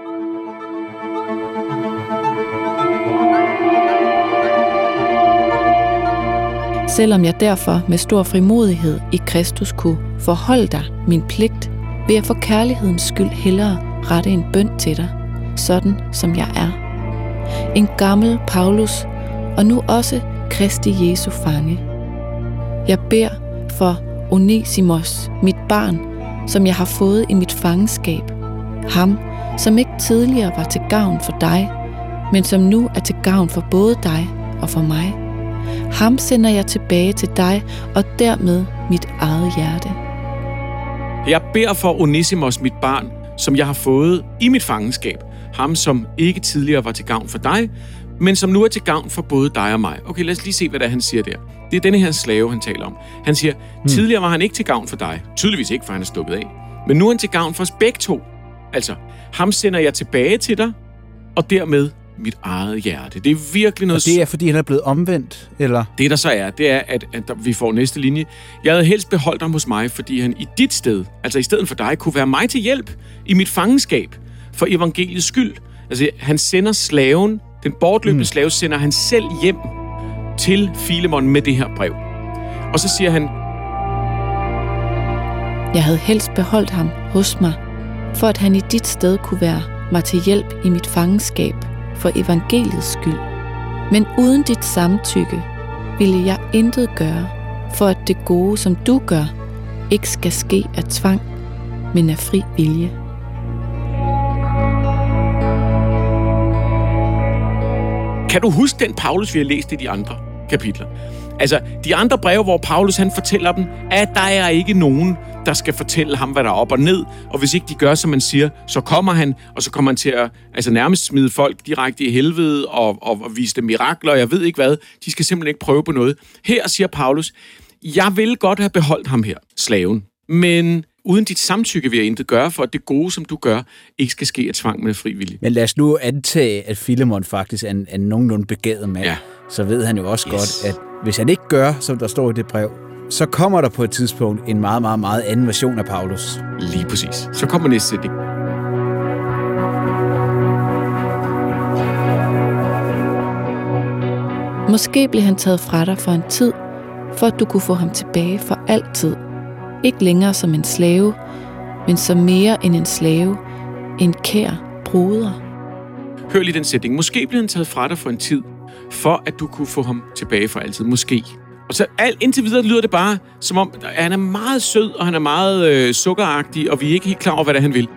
Selvom jeg derfor med stor frimodighed i Kristus kunne forholde dig min pligt, vil jeg for kærlighedens skyld hellere rette en bøn til dig, sådan som jeg er. En gammel Paulus, og nu også Kristi Jesu fange. Jeg beder for Onesimus, mit barn, som jeg har fået i mit fangenskab. Ham, som ikke tidligere var til gavn for dig, men som nu er til gavn for både dig og for mig. Ham sender jeg tilbage til dig, og dermed mit eget hjerte. Jeg beder for Onesimus, mit barn, som jeg har fået i mit fangenskab. Ham, som ikke tidligere var til gavn for dig, men som nu er til gavn for både dig og mig. Okay, lad os lige se, hvad det er, han siger der. Det er denne her slave, han taler om. Han siger, tidligere var han ikke til gavn for dig. Tydeligvis ikke, for han er stukket af. Men nu er han til gavn for os begge to. Altså, ham sender jeg tilbage til dig, og dermed mit eget hjerte. Det er virkelig noget... Og det er, fordi han er blevet omvendt, eller? Det, der så er, det er, at vi får næste linje. Jeg havde helst beholdt ham hos mig, fordi han i dit sted, altså i stedet for dig, kunne være mig til hjælp i mit fangenskab for evangeliets skyld. Altså, han sender slaven, den bortløbende slave, sender han selv hjem til Filemon med det her brev. Og så siger han, jeg havde helst beholdt ham hos mig, for at han i dit sted kunne være mig til hjælp i mit fangenskab for evangeliets skyld. Men uden dit samtykke ville jeg intet gøre, for at det gode, som du gør, ikke skal ske af tvang, men af fri vilje. Kan du huske den Paulus, vi har læst i de andre kapitler? Altså, de andre breve, hvor Paulus han fortæller dem, at der er ikke nogen, der skal fortælle ham, hvad der er op og ned, og hvis ikke de gør, som man siger, så kommer han, og så kommer han til at nærmest smide folk direkte i helvede og vise dem mirakler, og jeg ved ikke hvad. De skal simpelthen ikke prøve på noget. Her siger Paulus, jeg vil godt have beholdt ham her, slaven, men uden dit samtykke vil jeg intet gøre, for at det gode, som du gør, ikke skal ske af tvang, men af fri vilje. Men lad os nu antage, at Filemon faktisk er en nogenlunde begavet mand. Ja. Så ved han jo også godt, at hvis han ikke gør, som der står i det brev, så kommer der på et tidspunkt en meget, meget, meget anden version af Paulus. Lige præcis. Så kommer næste sætning. Måske blev han taget fra dig for en tid, for at du kunne få ham tilbage for altid. Ikke længere som en slave, men som mere end en slave, en kær broder. Hør lige den sætning. Måske blev han taget fra dig for en tid, for at du kunne få ham tilbage for altid. Måske. Og så indtil videre lyder det bare, som om at han er meget sød, og han er meget sukkeragtig, og vi er ikke helt klar over, hvad det er, han vil.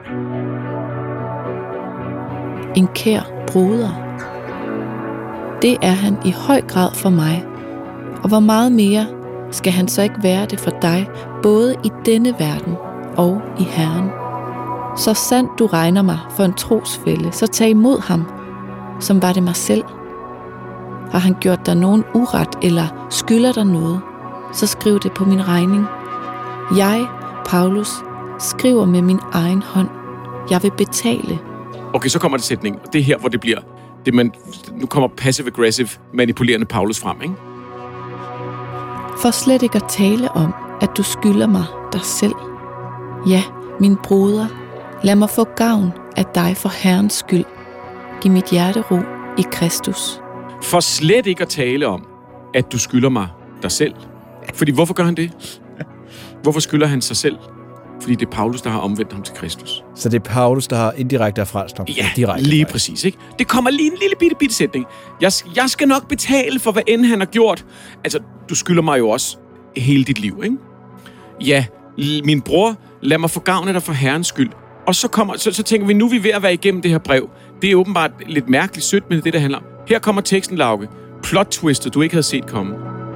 En kær broder. Det er han i høj grad for mig. Og hvor meget mere skal han så ikke være det for dig, både i denne verden og i Herren. Så sandt du regner mig for en trosfælle, så tag imod ham, som var det mig selv. Har han gjort dig nogen uret eller skylder dig noget, så skriv det på min regning. Jeg, Paulus, skriver med min egen hånd. Jeg vil betale. Okay, så kommer det sætning, og det er her, hvor det bliver nu kommer passive-aggressive manipulerende Paulus frem, ikke? For slet ikke at tale om, at du skylder mig dig selv. Ja, min broder, lad mig få gavn af dig for Herrens skyld. Giv mit hjerte ro i Kristus. For slet ikke at tale om, at du skylder mig dig selv. Fordi hvorfor gør han det? Hvorfor skylder han sig selv? Fordi det er Paulus, der har omvendt ham til Kristus. Så det er Paulus, der har indirekte frelst ham? Ja, direkte lige præcis. Ikke? Det kommer lige en lille bitte sætning. Jeg skal nok betale for, hvad end han har gjort. Altså, du skylder mig jo også hele dit liv, ikke? Ja, min bror, lad mig få gavn af dig for Herrens skyld. Og så tænker vi, nu er vi ved at være igennem det her brev. Det er åbenbart lidt mærkeligt sødt, men det er det, der handler om. Her kommer teksten, Lauke. Plot twistet, du ikke havde set komme.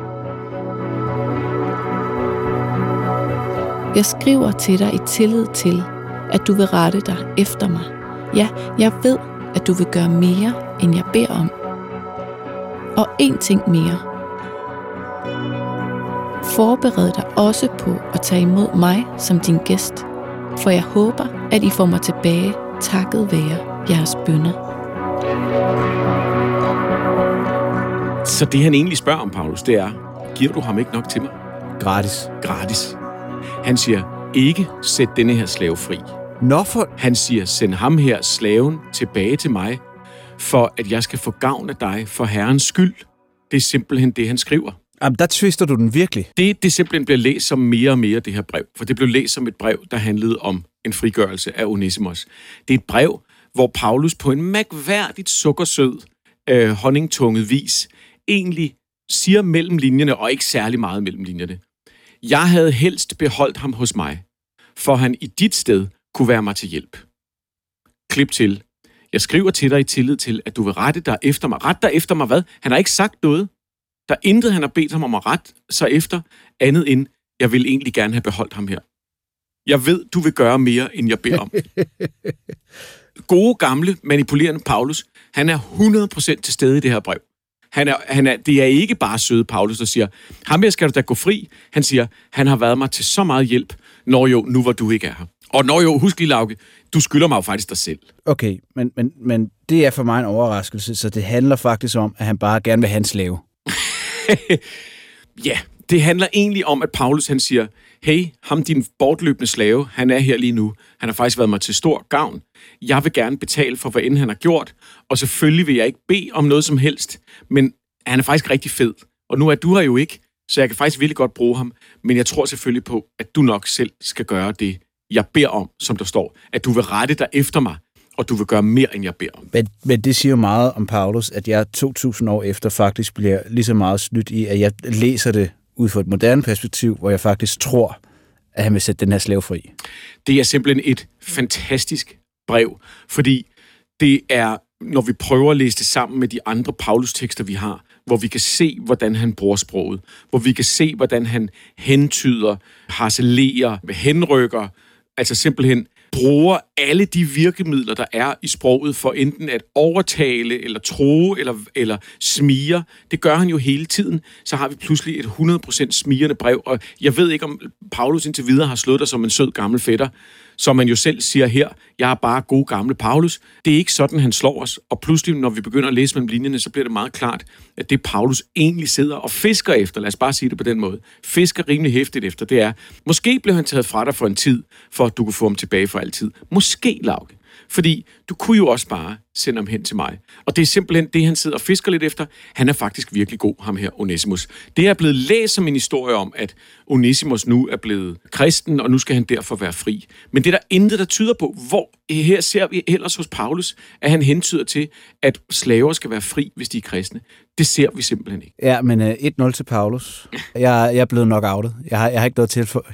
Jeg skriver til dig i tillid til, at du vil rette dig efter mig. Ja, jeg ved, at du vil gøre mere, end jeg beder om. Og en ting mere. Forbered dig også på at tage imod mig som din gæst, for jeg håber, at I får mig tilbage, takket være jeres bønner. Så det, han egentlig spørger om, Paulus, det er, giver du ham ikke nok til mig? Gratis. Han siger, ikke sæt denne her slave fri. Han siger, send ham her, slaven, tilbage til mig, for at jeg skal få gavn af dig for Herrens skyld. Det er simpelthen det, han skriver. Jamen, der twister du den virkelig. Det simpelthen bliver læst som mere og mere, det her brev. For det blev læst som et brev, der handlede om en frigørelse af Onesimus. Det er et brev, hvor Paulus på en mærkværdigt sukkersød, honningtunget vis egentlig siger mellem linjerne, og ikke særlig meget mellem linjerne: jeg havde helst beholdt ham hos mig, for han i dit sted kunne være mig til hjælp. Klip til: jeg skriver til dig i tillid til, at du vil rette dig efter mig. Ret dig efter mig hvad? Han har ikke sagt noget. Der er intet, han har bedt ham om at rette sig efter, andet end: jeg vil egentlig gerne have beholdt ham her. Jeg ved, du vil gøre mere, end jeg beder om. Gode, gamle, manipulerende Paulus, han er 100% til stede i det her brev. Det er ikke bare søde Paulus, der siger: ham her skal du da gå fri. Han siger: han har været mig til så meget hjælp, når jo, nu hvor du ikke er her. Og når jo, husk lige, Lauke, du skylder mig jo faktisk dig selv. Okay, men det er for mig en overraskelse, så det handler faktisk om, at han bare gerne vil have en slave. Ja, det handler egentlig om, at Paulus han siger: hey, ham din bortløbende slave, han er her lige nu. Han har faktisk været mig til stor gavn. Jeg vil gerne betale for, hvad end han har gjort, og selvfølgelig vil jeg ikke bede om noget som helst, men han er faktisk rigtig fed. Og nu er du her jo ikke, så jeg kan faktisk virkelig godt bruge ham, men jeg tror selvfølgelig på, at du nok selv skal gøre det, jeg beder om, som der står. At du vil rette dig efter mig, og du vil gøre mere, end jeg beder om. Men det siger jo meget om Paulus, at jeg 2000 år efter faktisk bliver lige så meget snydt i, at jeg læser det ud fra et moderne perspektiv, hvor jeg faktisk tror, at han vil sætte den her slave fri. Det er simpelthen et fantastisk brev, fordi det er, når vi prøver at læse det sammen med de andre Paulus-tekster, vi har, hvor vi kan se, hvordan han bruger sproget, hvor vi kan se, hvordan han hentyder, harcelerer, henrykker, altså simpelthen bruger alle de virkemidler, der er i sproget, for enten at overtale, eller true, eller smire. Det gør han jo hele tiden. Så har vi pludselig et 100% smirende brev, og jeg ved ikke, om Paulus indtil videre har slået dig som en sød gammel fætter, som man jo selv siger her: jeg er bare god gamle Paulus. Det er ikke sådan, han slår os, og pludselig, når vi begynder at læse mellem linjerne, så bliver det meget klart, at det Paulus egentlig sidder og fisker efter, lad os bare sige det på den måde, fisker rimelig hæftigt efter, det er: måske blev han taget fra dig for en tid, for at du kunne få ham tilbage for altid. Måske, Lauke. Fordi du kunne jo også bare sende ham hen til mig. Og det er simpelthen det, han sidder og fisker lidt efter. Han er faktisk virkelig god, ham her Onesimus. Det er blevet læst som en historie om, at Onesimus nu er blevet kristen, og nu skal han derfor være fri. Men det er der intet, der tyder på. Hvor her ser vi ellers hos Paulus, at han hentyder til, at slaver skal være fri, hvis de er kristne. Det ser vi simpelthen ikke. Ja, men 1-0 til Paulus. Jeg er blevet knockoutet. Jeg har ikke noget til at få.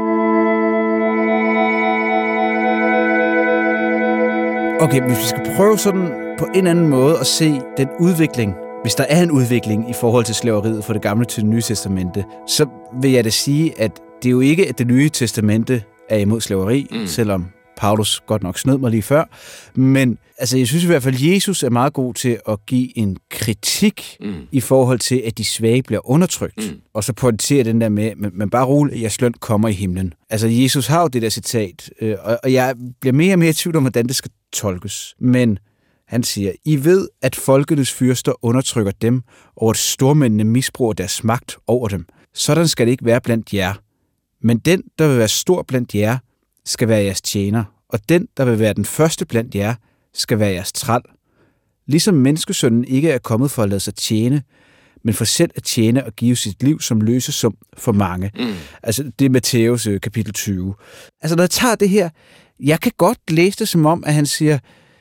Okay, hvis vi skal prøve sådan på en anden måde at se den udvikling, hvis der er en udvikling i forhold til slaveriet fra det gamle til det nye testamente, så vil jeg da sige, at det er jo ikke, at det nye testamente er imod slaveri, selvom Paulus godt nok snød mig lige før. Men altså, jeg synes i hvert fald, at Jesus er meget god til at give en kritik i forhold til, at de svage bliver undertrykt. Og så pointerer den der med, men bare roligt, jeres løn kommer i himlen. Altså, Jesus har jo det der citat, og jeg bliver mere og mere i tvivl om, hvordan det skal tolkes. Men han siger: I ved, at folkenes fyrster undertrykker dem, og at stormændene misbruger deres magt over dem. Sådan skal det ikke være blandt jer. Men den, der vil være stor blandt jer, skal være jeres tjener, og den, der vil være den første blandt jer, skal være jeres træl. Ligesom menneskesønnen ikke er kommet for at lade sig tjene, men for selv at tjene og give sit liv som løsesum for mange. Altså, det er Matthæus kapitel 20. Altså, når jeg tager det her, jeg kan godt læse det som om, at han siger: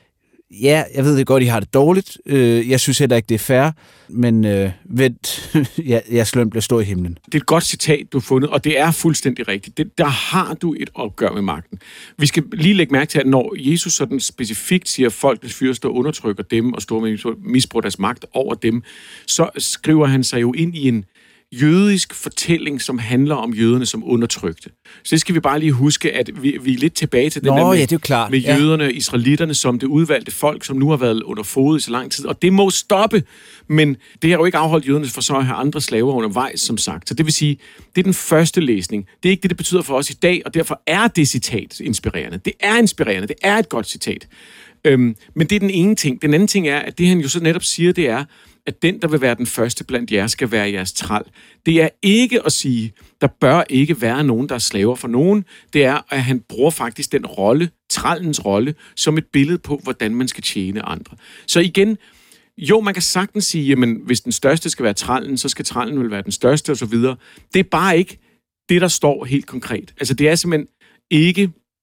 ja, jeg ved det godt, I har det dårligt. Jeg synes heller ikke, det er fair. Men vent, jeres løn bliver stået i himlen. Det er et godt citat, du har fundet, og det er fuldstændig rigtigt. Der har du et opgør med magten. Vi skal lige lægge mærke til, at når Jesus sådan specifikt siger, at folkets fyrster undertrykker dem, og store misbruger deres magt over dem, så skriver han sig jo ind i en jødisk fortælling, som handler om jøderne som undertrykte. Så det skal vi bare lige huske, at vi er lidt tilbage til den med jøderne og israelitterne som det udvalgte folk, som nu har været under fod i så lang tid. Og det må stoppe, men det har jo ikke afholdt jøderne for så at have andre slaver undervejs, som sagt. Så det vil sige, det er den første læsning. Det er ikke det betyder for os i dag, og derfor er det citat inspirerende. Det er inspirerende. Det er et godt citat. Men det er den ene ting. Den anden ting er, at det han jo så netop siger, det er, at den, der vil være den første blandt jer, skal være jeres træl. Det er ikke at sige, der bør ikke være nogen, der er slaver for nogen. Det er, at han bruger faktisk den rolle, trælens rolle, som et billede på, hvordan man skal tjene andre. Så igen, jo, man kan sagtens sige, jamen, hvis den største skal være trællen, så skal trællen vel være den største, og så videre. Det er bare ikke det, der står helt konkret. Altså, det er simpelthen ikke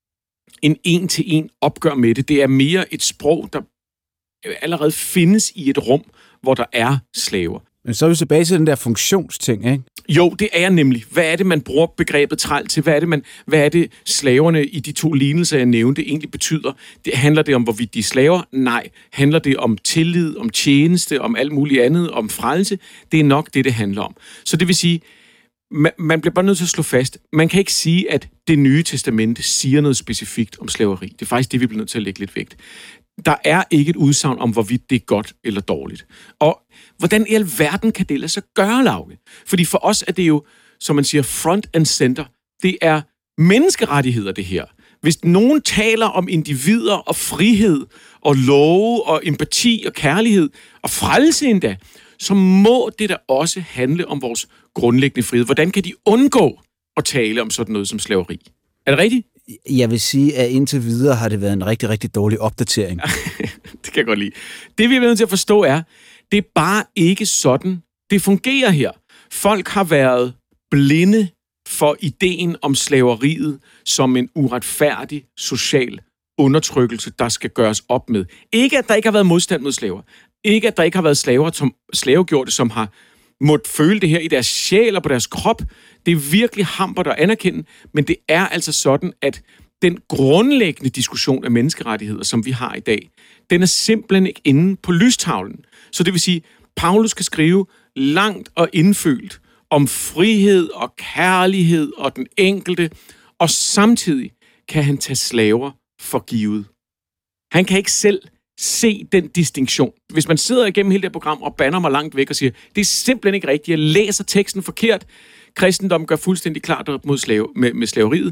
en-til-en opgør med det. Det er mere et sprog, der allerede findes i et rum, hvor der er slaver. Men så er vi tilbage til den der funktionsting, ikke? Jo, det er nemlig. Hvad er det, man bruger begrebet træl til? Hvad er det slaverne i de to lignelser, jeg nævnte, egentlig betyder? Handler det om, hvorvidt de er slaver? Nej. Handler det om tillid, om tjeneste, om alt muligt andet, om frelse? Det er nok det handler om. Så det vil sige, man bliver bare nødt til at slå fast, man kan ikke sige, at det nye testamente siger noget specifikt om slaveri. Det er faktisk det, vi bliver nødt til at lægge lidt vægt. Der er ikke et udsagn om, hvorvidt det er godt eller dårligt. Og hvordan i alverden kan det lade sig gøre, Lauke? Fordi for os er det jo, som man siger, front and center. Det er menneskerettigheder, det her. Hvis nogen taler om individer og frihed og love og empati og kærlighed og frelse endda, så må det da også handle om vores grundlæggende frihed. Hvordan kan de undgå at tale om sådan noget som slaveri? Er det rigtigt? Jeg vil sige, at indtil videre har det været en rigtig, rigtig dårlig opdatering. Det kan jeg godt lide. Det vi er nødt til at forstå er, det er bare ikke sådan, det fungerer her. Folk har været blinde for ideen om slaveriet som en uretfærdig social undertrykkelse, der skal gøres op med. Ikke at der ikke har været modstand mod slaver. Ikke at der ikke har været slavegjorte, som har måtte føle det her i deres sjæl og på deres krop. Det er virkelig hampert at anerkende, men det er altså sådan, at den grundlæggende diskussion af menneskerettigheder, som vi har i dag, den er simpelthen ikke inde på lystavlen. Så det vil sige, Paulus kan skrive langt og indfølt om frihed og kærlighed og den enkelte, og samtidig kan han tage slaver for givet. Han kan ikke selv se den distinktion. Hvis man sidder igennem hele det program og banner mig langt væk og siger, det er simpelthen ikke rigtigt, jeg læser teksten forkert, kristendom gør fuldstændig klart op mod med slaveriet,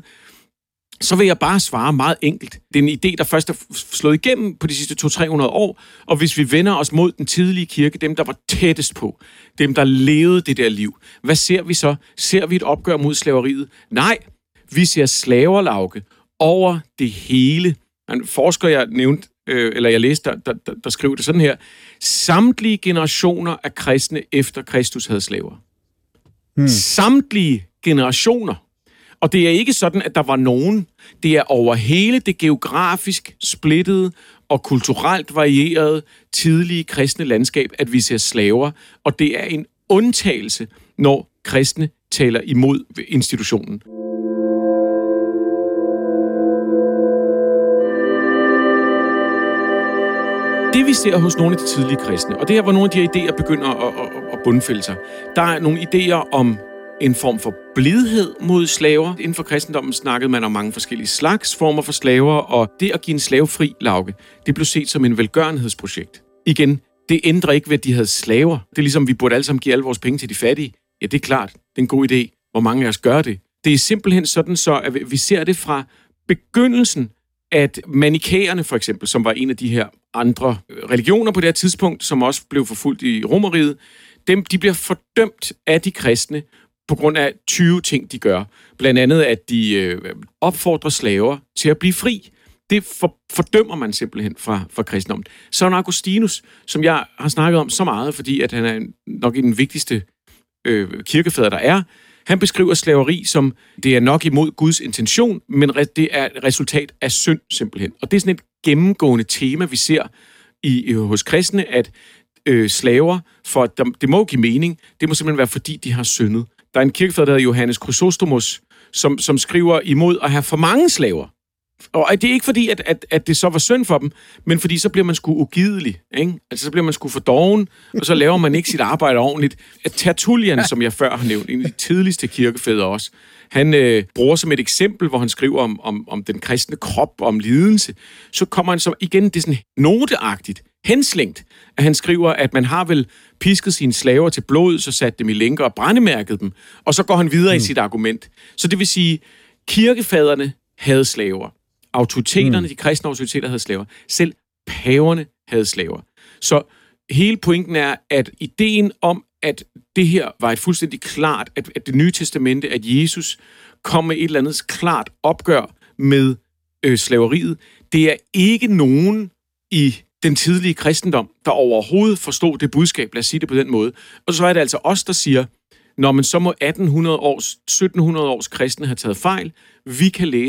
så vil jeg bare svare meget enkelt. Det er en idé, der først er slået igennem på de sidste 200-300 år, og hvis vi vender os mod den tidlige kirke, dem der var tættest på, dem der levede det der liv, hvad ser vi så? Ser vi et opgør mod slaveriet? Nej, vi ser slaver, Lauke, over det hele. En forsker, jeg nævnte, eller jeg læste, der skriver det sådan her: samtlige generationer af kristne efter Kristus havde slaver. Samtlige generationer. Og det er ikke sådan, at der var nogen. Det er over hele det geografisk splittede og kulturelt varierede tidlige kristne landskab, at vi ser slaver. Og det er en undtagelse, når kristne taler imod institutionen. Det vi ser hos nogle af de tidlige kristne, og det her, hvor nogle af de her idéer begynder at bundfælde sig, der er nogle idéer om en form for blidhed mod slaver. Inden for kristendommen snakkede man om mange forskellige slags former for slaver, og det at give en slavefri, Lauke, det blev set som en velgørenhedsprojekt. Igen, det ændrer ikke ved, at de havde slaver. Det er ligesom, vi burde alle sammen give alle vores penge til de fattige. Ja, det er klart. Det er en god idé. Hvor mange af os gør det? Det er simpelthen sådan så, at vi ser det fra begyndelsen, at manikæerne for eksempel, som var en af de her andre religioner på det her tidspunkt, som også blev forfulgt i Romerriget, de bliver fordømt af de kristne på grund af 20 ting, de gør. Blandt andet, at de opfordrer slaver til at blive fri. Det fordømmer man simpelthen fra kristendommen. Søren Augustinus, som jeg har snakket om så meget, fordi at han er nok den vigtigste kirkefader, der er, han beskriver slaveri som, det er nok imod Guds intention, men det er et resultat af synd simpelthen. Og det er sådan et gennemgående tema, vi ser hos kristne, at slaver, for det må give mening, det må simpelthen være, fordi de har syndet. Der er en kirkefader, der hedder Johannes Chrysostomus, som skriver imod at have for mange slaver. Og det er ikke fordi, at det så var synd for dem, men fordi så bliver man sgu ugidelig, ikke? Altså så bliver man sgu for doven, og så laver man ikke sit arbejde ordentligt. Tertullian, som jeg før har nævnt, en af de tidligste kirkefædre også, han bruger som et eksempel, hvor han skriver om den kristne krop, om lidelse, så kommer han så igen, det er sådan noteagtigt, henslængt, at han skriver, at man har vel pisket sine slaver til blod, så satte dem i lænker og brændemærket dem, og så går han videre i sit argument. Så det vil sige, kirkefædrene havde slaver. Autoriteterne, de kristne autoriteter havde slaver. Selv paverne havde slaver. Så hele pointen er, at ideen om, at det her var et fuldstændig klart, at det nye testamente, at Jesus kom med et eller andet klart opgør med slaveriet, det er ikke nogen i den tidlige kristendom, der overhovedet forstod det budskab, lad os sige det på den måde. Og så er det altså os, der siger, når man så må 1700 års kristne have taget fejl, vi kan læse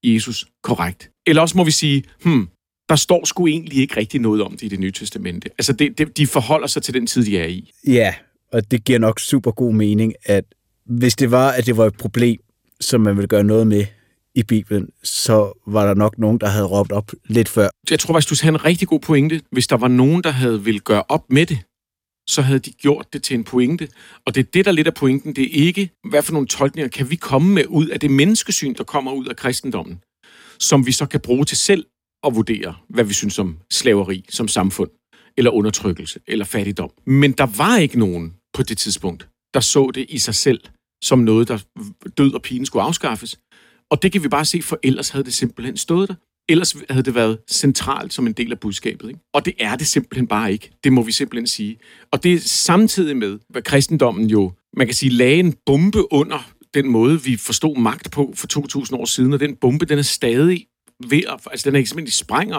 Jesus korrekt. Eller også må vi sige, der står sgu egentlig ikke rigtig noget om det i Det Nye Testamente. Altså, de forholder sig til den tid, de er i. Ja, og det giver nok super god mening, at hvis det var, at det var et problem, som man ville gøre noget med i Bibelen, så var der nok nogen, der havde råbt op lidt før. Jeg tror faktisk, du havde en rigtig god pointe. Hvis der var nogen, der havde ville gøre op med det, så havde de gjort det til en pointe. Og det er det, der lidt af pointen. Det er ikke, hvad for nogle tolkninger kan vi komme med ud af det menneskesyn, der kommer ud af kristendommen, som vi så kan bruge til selv at vurdere, hvad vi synes om slaveri, som samfund, eller undertrykkelse, eller fattigdom. Men der var ikke nogen på det tidspunkt, der så det i sig selv, som noget, der død og pine skulle afskaffes. Og det kan vi bare se, for ellers havde det simpelthen stået der. Ellers havde det været centralt som en del af budskabet. Ikke? Og det er det simpelthen bare ikke. Det må vi simpelthen sige. Og det er samtidig med, hvad kristendommen jo, man kan sige, lagde en bombe under den måde, vi forstod magt på for 2000 år siden. Og den bombe, den er stadig ved at, altså den er simpelthen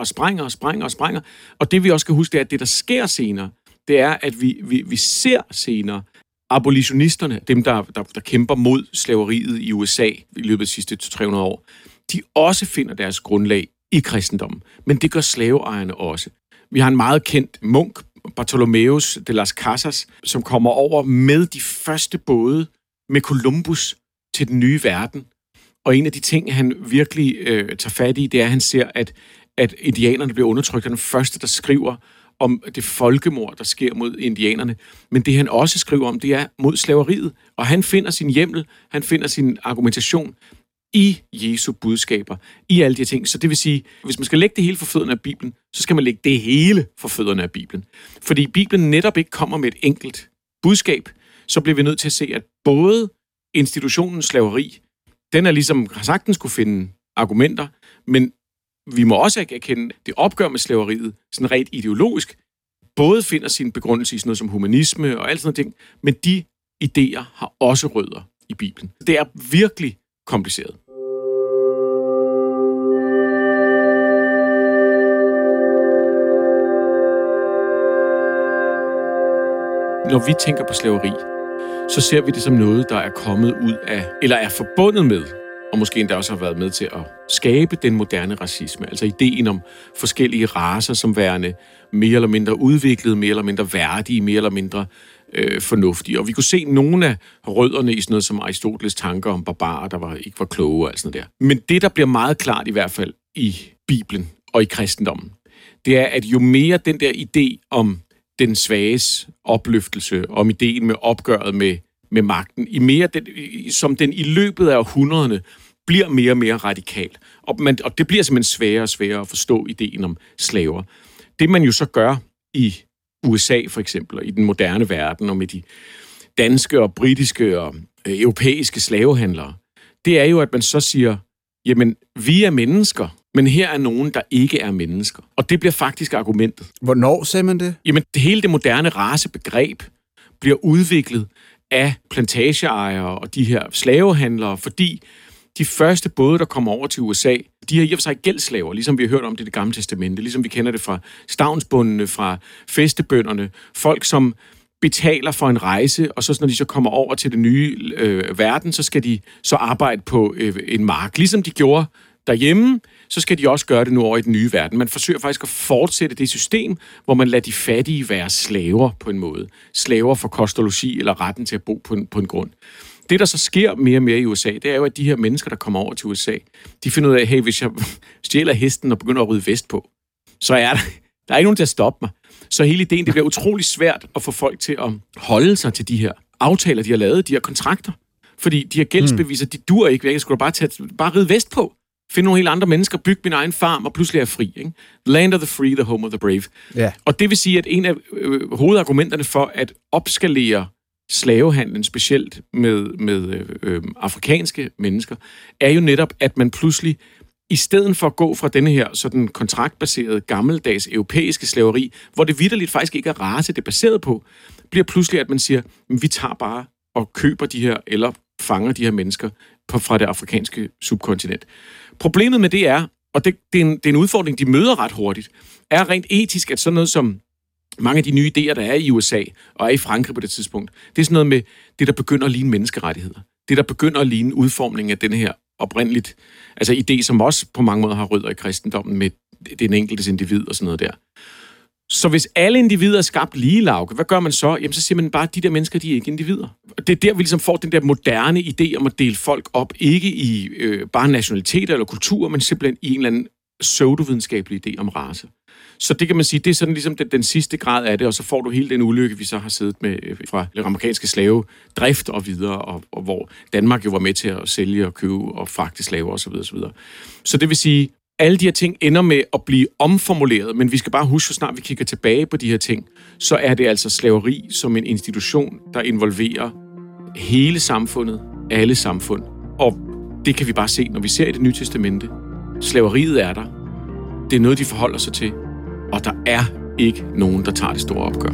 sprænger. Og det vi også skal huske, det er, at det, der sker senere, det er, at vi ser senere abolitionisterne, dem der kæmper mod slaveriet i USA i løbet af de sidste 300 år, de også finder deres grundlag i kristendommen. Men det gør slaveejerne også. Vi har en meget kendt munk, Bartolomeus de las Casas, som kommer over med de første både med Columbus til den nye verden. Og en af de ting, han virkelig tager fat i, det er, at han ser, at indianerne bliver undertrykt. Han er den første, der skriver om det folkemord, der sker mod indianerne. Men det, han også skriver om, det er mod slaveriet. Og han finder sin hjemmel, han finder sin argumentation i Jesu budskaber, i alle de ting. Så det vil sige, hvis man skal lægge det hele for fødderne af Bibelen, så skal man lægge det hele for fødderne af Bibelen. Fordi Bibelen netop ikke kommer med et enkelt budskab, så bliver vi nødt til at se, at både institutionen slaveri, den er ligesom sagtens kunne finde argumenter, men vi må også erkende, det opgør med slaveriet, sådan rent ideologisk, både finder sin begrundelse i sådan noget som humanisme og alt sådan noget ting, men de idéer har også rødder i Bibelen. Det er virkelig kompliceret. Når vi tænker på slaveri, så ser vi det som noget, der er kommet ud af, eller er forbundet med, og måske endda også har været med til at skabe den moderne racisme. Altså ideen om forskellige racer som værende mere eller mindre udviklede, mere eller mindre værdige, mere eller mindre fornuftige. Og vi kunne se nogle af rødderne i sådan noget som Aristoteles tanker om barbarer, der ikke var kloge og alt sådan der. Men det, der bliver meget klart i hvert fald i Bibelen og i kristendommen, det er, at jo mere den der idé om den svages opløftelse, om ideen med opgøret med magten, som den i løbet af århundrederne bliver mere og mere radikal. Og det bliver simpelthen sværere og sværere at forstå ideen om slaver. Det man jo så gør i USA for eksempel, og i den moderne verden, og med de danske og britiske og europæiske slavehandlere, det er jo, at man så siger, jamen, vi er mennesker, men her er nogen, der ikke er mennesker. Og det bliver faktisk argumentet. Hvornår sagde man det? Jamen, hele det moderne racebegreb bliver udviklet af plantageejere og de her slavehandlere, fordi de første både, der kommer over til USA, de har i og for sig gældsslaver, ligesom vi har hørt om det i Det Gamle Testamente, ligesom vi kender det fra stavnsbundene, fra fæstebønderne, folk, som betaler for en rejse, og så når de så kommer over til den nye verden, så skal de så arbejde på en mark. Ligesom de gjorde derhjemme, så skal de også gøre det nu over i den nye verden. Man forsøger faktisk at fortsætte det system, hvor man lader de fattige være slaver på en måde. Slaver for kostologi eller retten til at bo på en grund. Det, der så sker mere og mere i USA, det er jo, at de her mennesker, der kommer over til USA, de finder ud af, hey, hvis jeg stjæler hesten og begynder at rydde vest på, så er der er ikke nogen til at stoppe mig. Så hele ideen, det bliver utrolig svært at få folk til at holde sig til de her aftaler, de har lavet, de her kontrakter. Fordi de her gældsbeviser, de dur ikke. Jeg skulle bare ride vest på. Finde nogle helt andre mennesker, bygge min egen farm, og pludselig er jeg fri. Ikke? Land of the free, the home of the brave. Yeah. Og det vil sige, at en af hovedargumenterne for at opskalere slavehandlen, specielt med afrikanske mennesker, er jo netop, at man pludselig, i stedet for at gå fra denne her sådan kontraktbaserede, gammeldags europæiske slaveri, hvor det vitterligt faktisk ikke er race, det er baseret på, bliver pludselig, at man siger, vi tager bare og køber de her, eller fanger de her mennesker fra det afrikanske subkontinent. Problemet med det er, og det er en udfordring, de møder ret hurtigt, er rent etisk, at sådan noget som mange af de nye idéer, der er i USA og er i Frankrig på det tidspunkt, det er sådan noget med det, der begynder at ligne menneskerettigheder. Det, der begynder at ligne udformningen af den her oprindeligt, altså idé, som også på mange måder har rødder i kristendommen med den enkeltes individ og sådan noget der. Så hvis alle individer er skabt lige, Lauke, hvad gør man så? Jamen, så siger man bare, at de der mennesker, de er ikke individer. Og det er der, vi ligesom får den der moderne idé om at dele folk op, ikke i bare nationaliteter eller kultur, men simpelthen i en eller anden pseudovidenskabelig idé om race. Så det kan man sige, det er sådan ligesom den sidste grad af det, og så får du hele den ulykke, vi så har siddet med fra den amerikanske slavedrift og videre, og hvor Danmark jo var med til at sælge og købe og fragte slaver osv. osv. Så det vil sige, alle de her ting ender med at blive omformuleret, men vi skal bare huske, så snart vi kigger tilbage på de her ting, så er det altså slaveri som en institution, der involverer hele samfundet, alle samfund. Og det kan vi bare se, når vi ser i Det Nye Testamente. Slaveriet er der. Det er noget, de forholder sig til. Og der er ikke nogen, der tager det store opgør.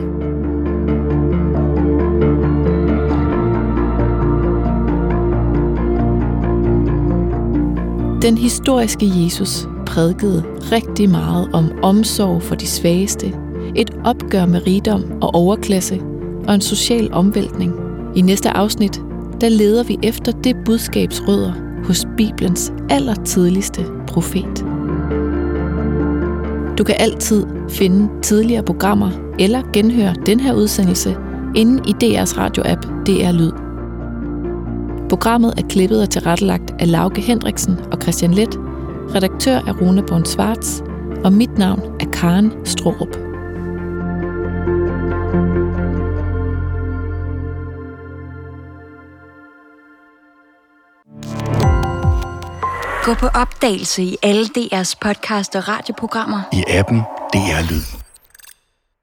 Den historiske Jesus prædikede rigtig meget om omsorg for de svageste, et opgør med rigdom og overklasse og en social omvæltning. I næste afsnit, der leder vi efter det budskabsrødder hos Bibelens allertidligste profet. Du kan altid finde tidligere programmer eller genhøre den her udsendelse inde i DR's radioapp DR Lyd. Programmet er klippet og tilrettelagt af Lauke Hendriksen og Christian Leth. Redaktør er Rune Born Schwartz, og mit navn er Karen Straarup. Gå på opdagelse i alle DR's podcast og radioprogrammer. I appen DR Lyd.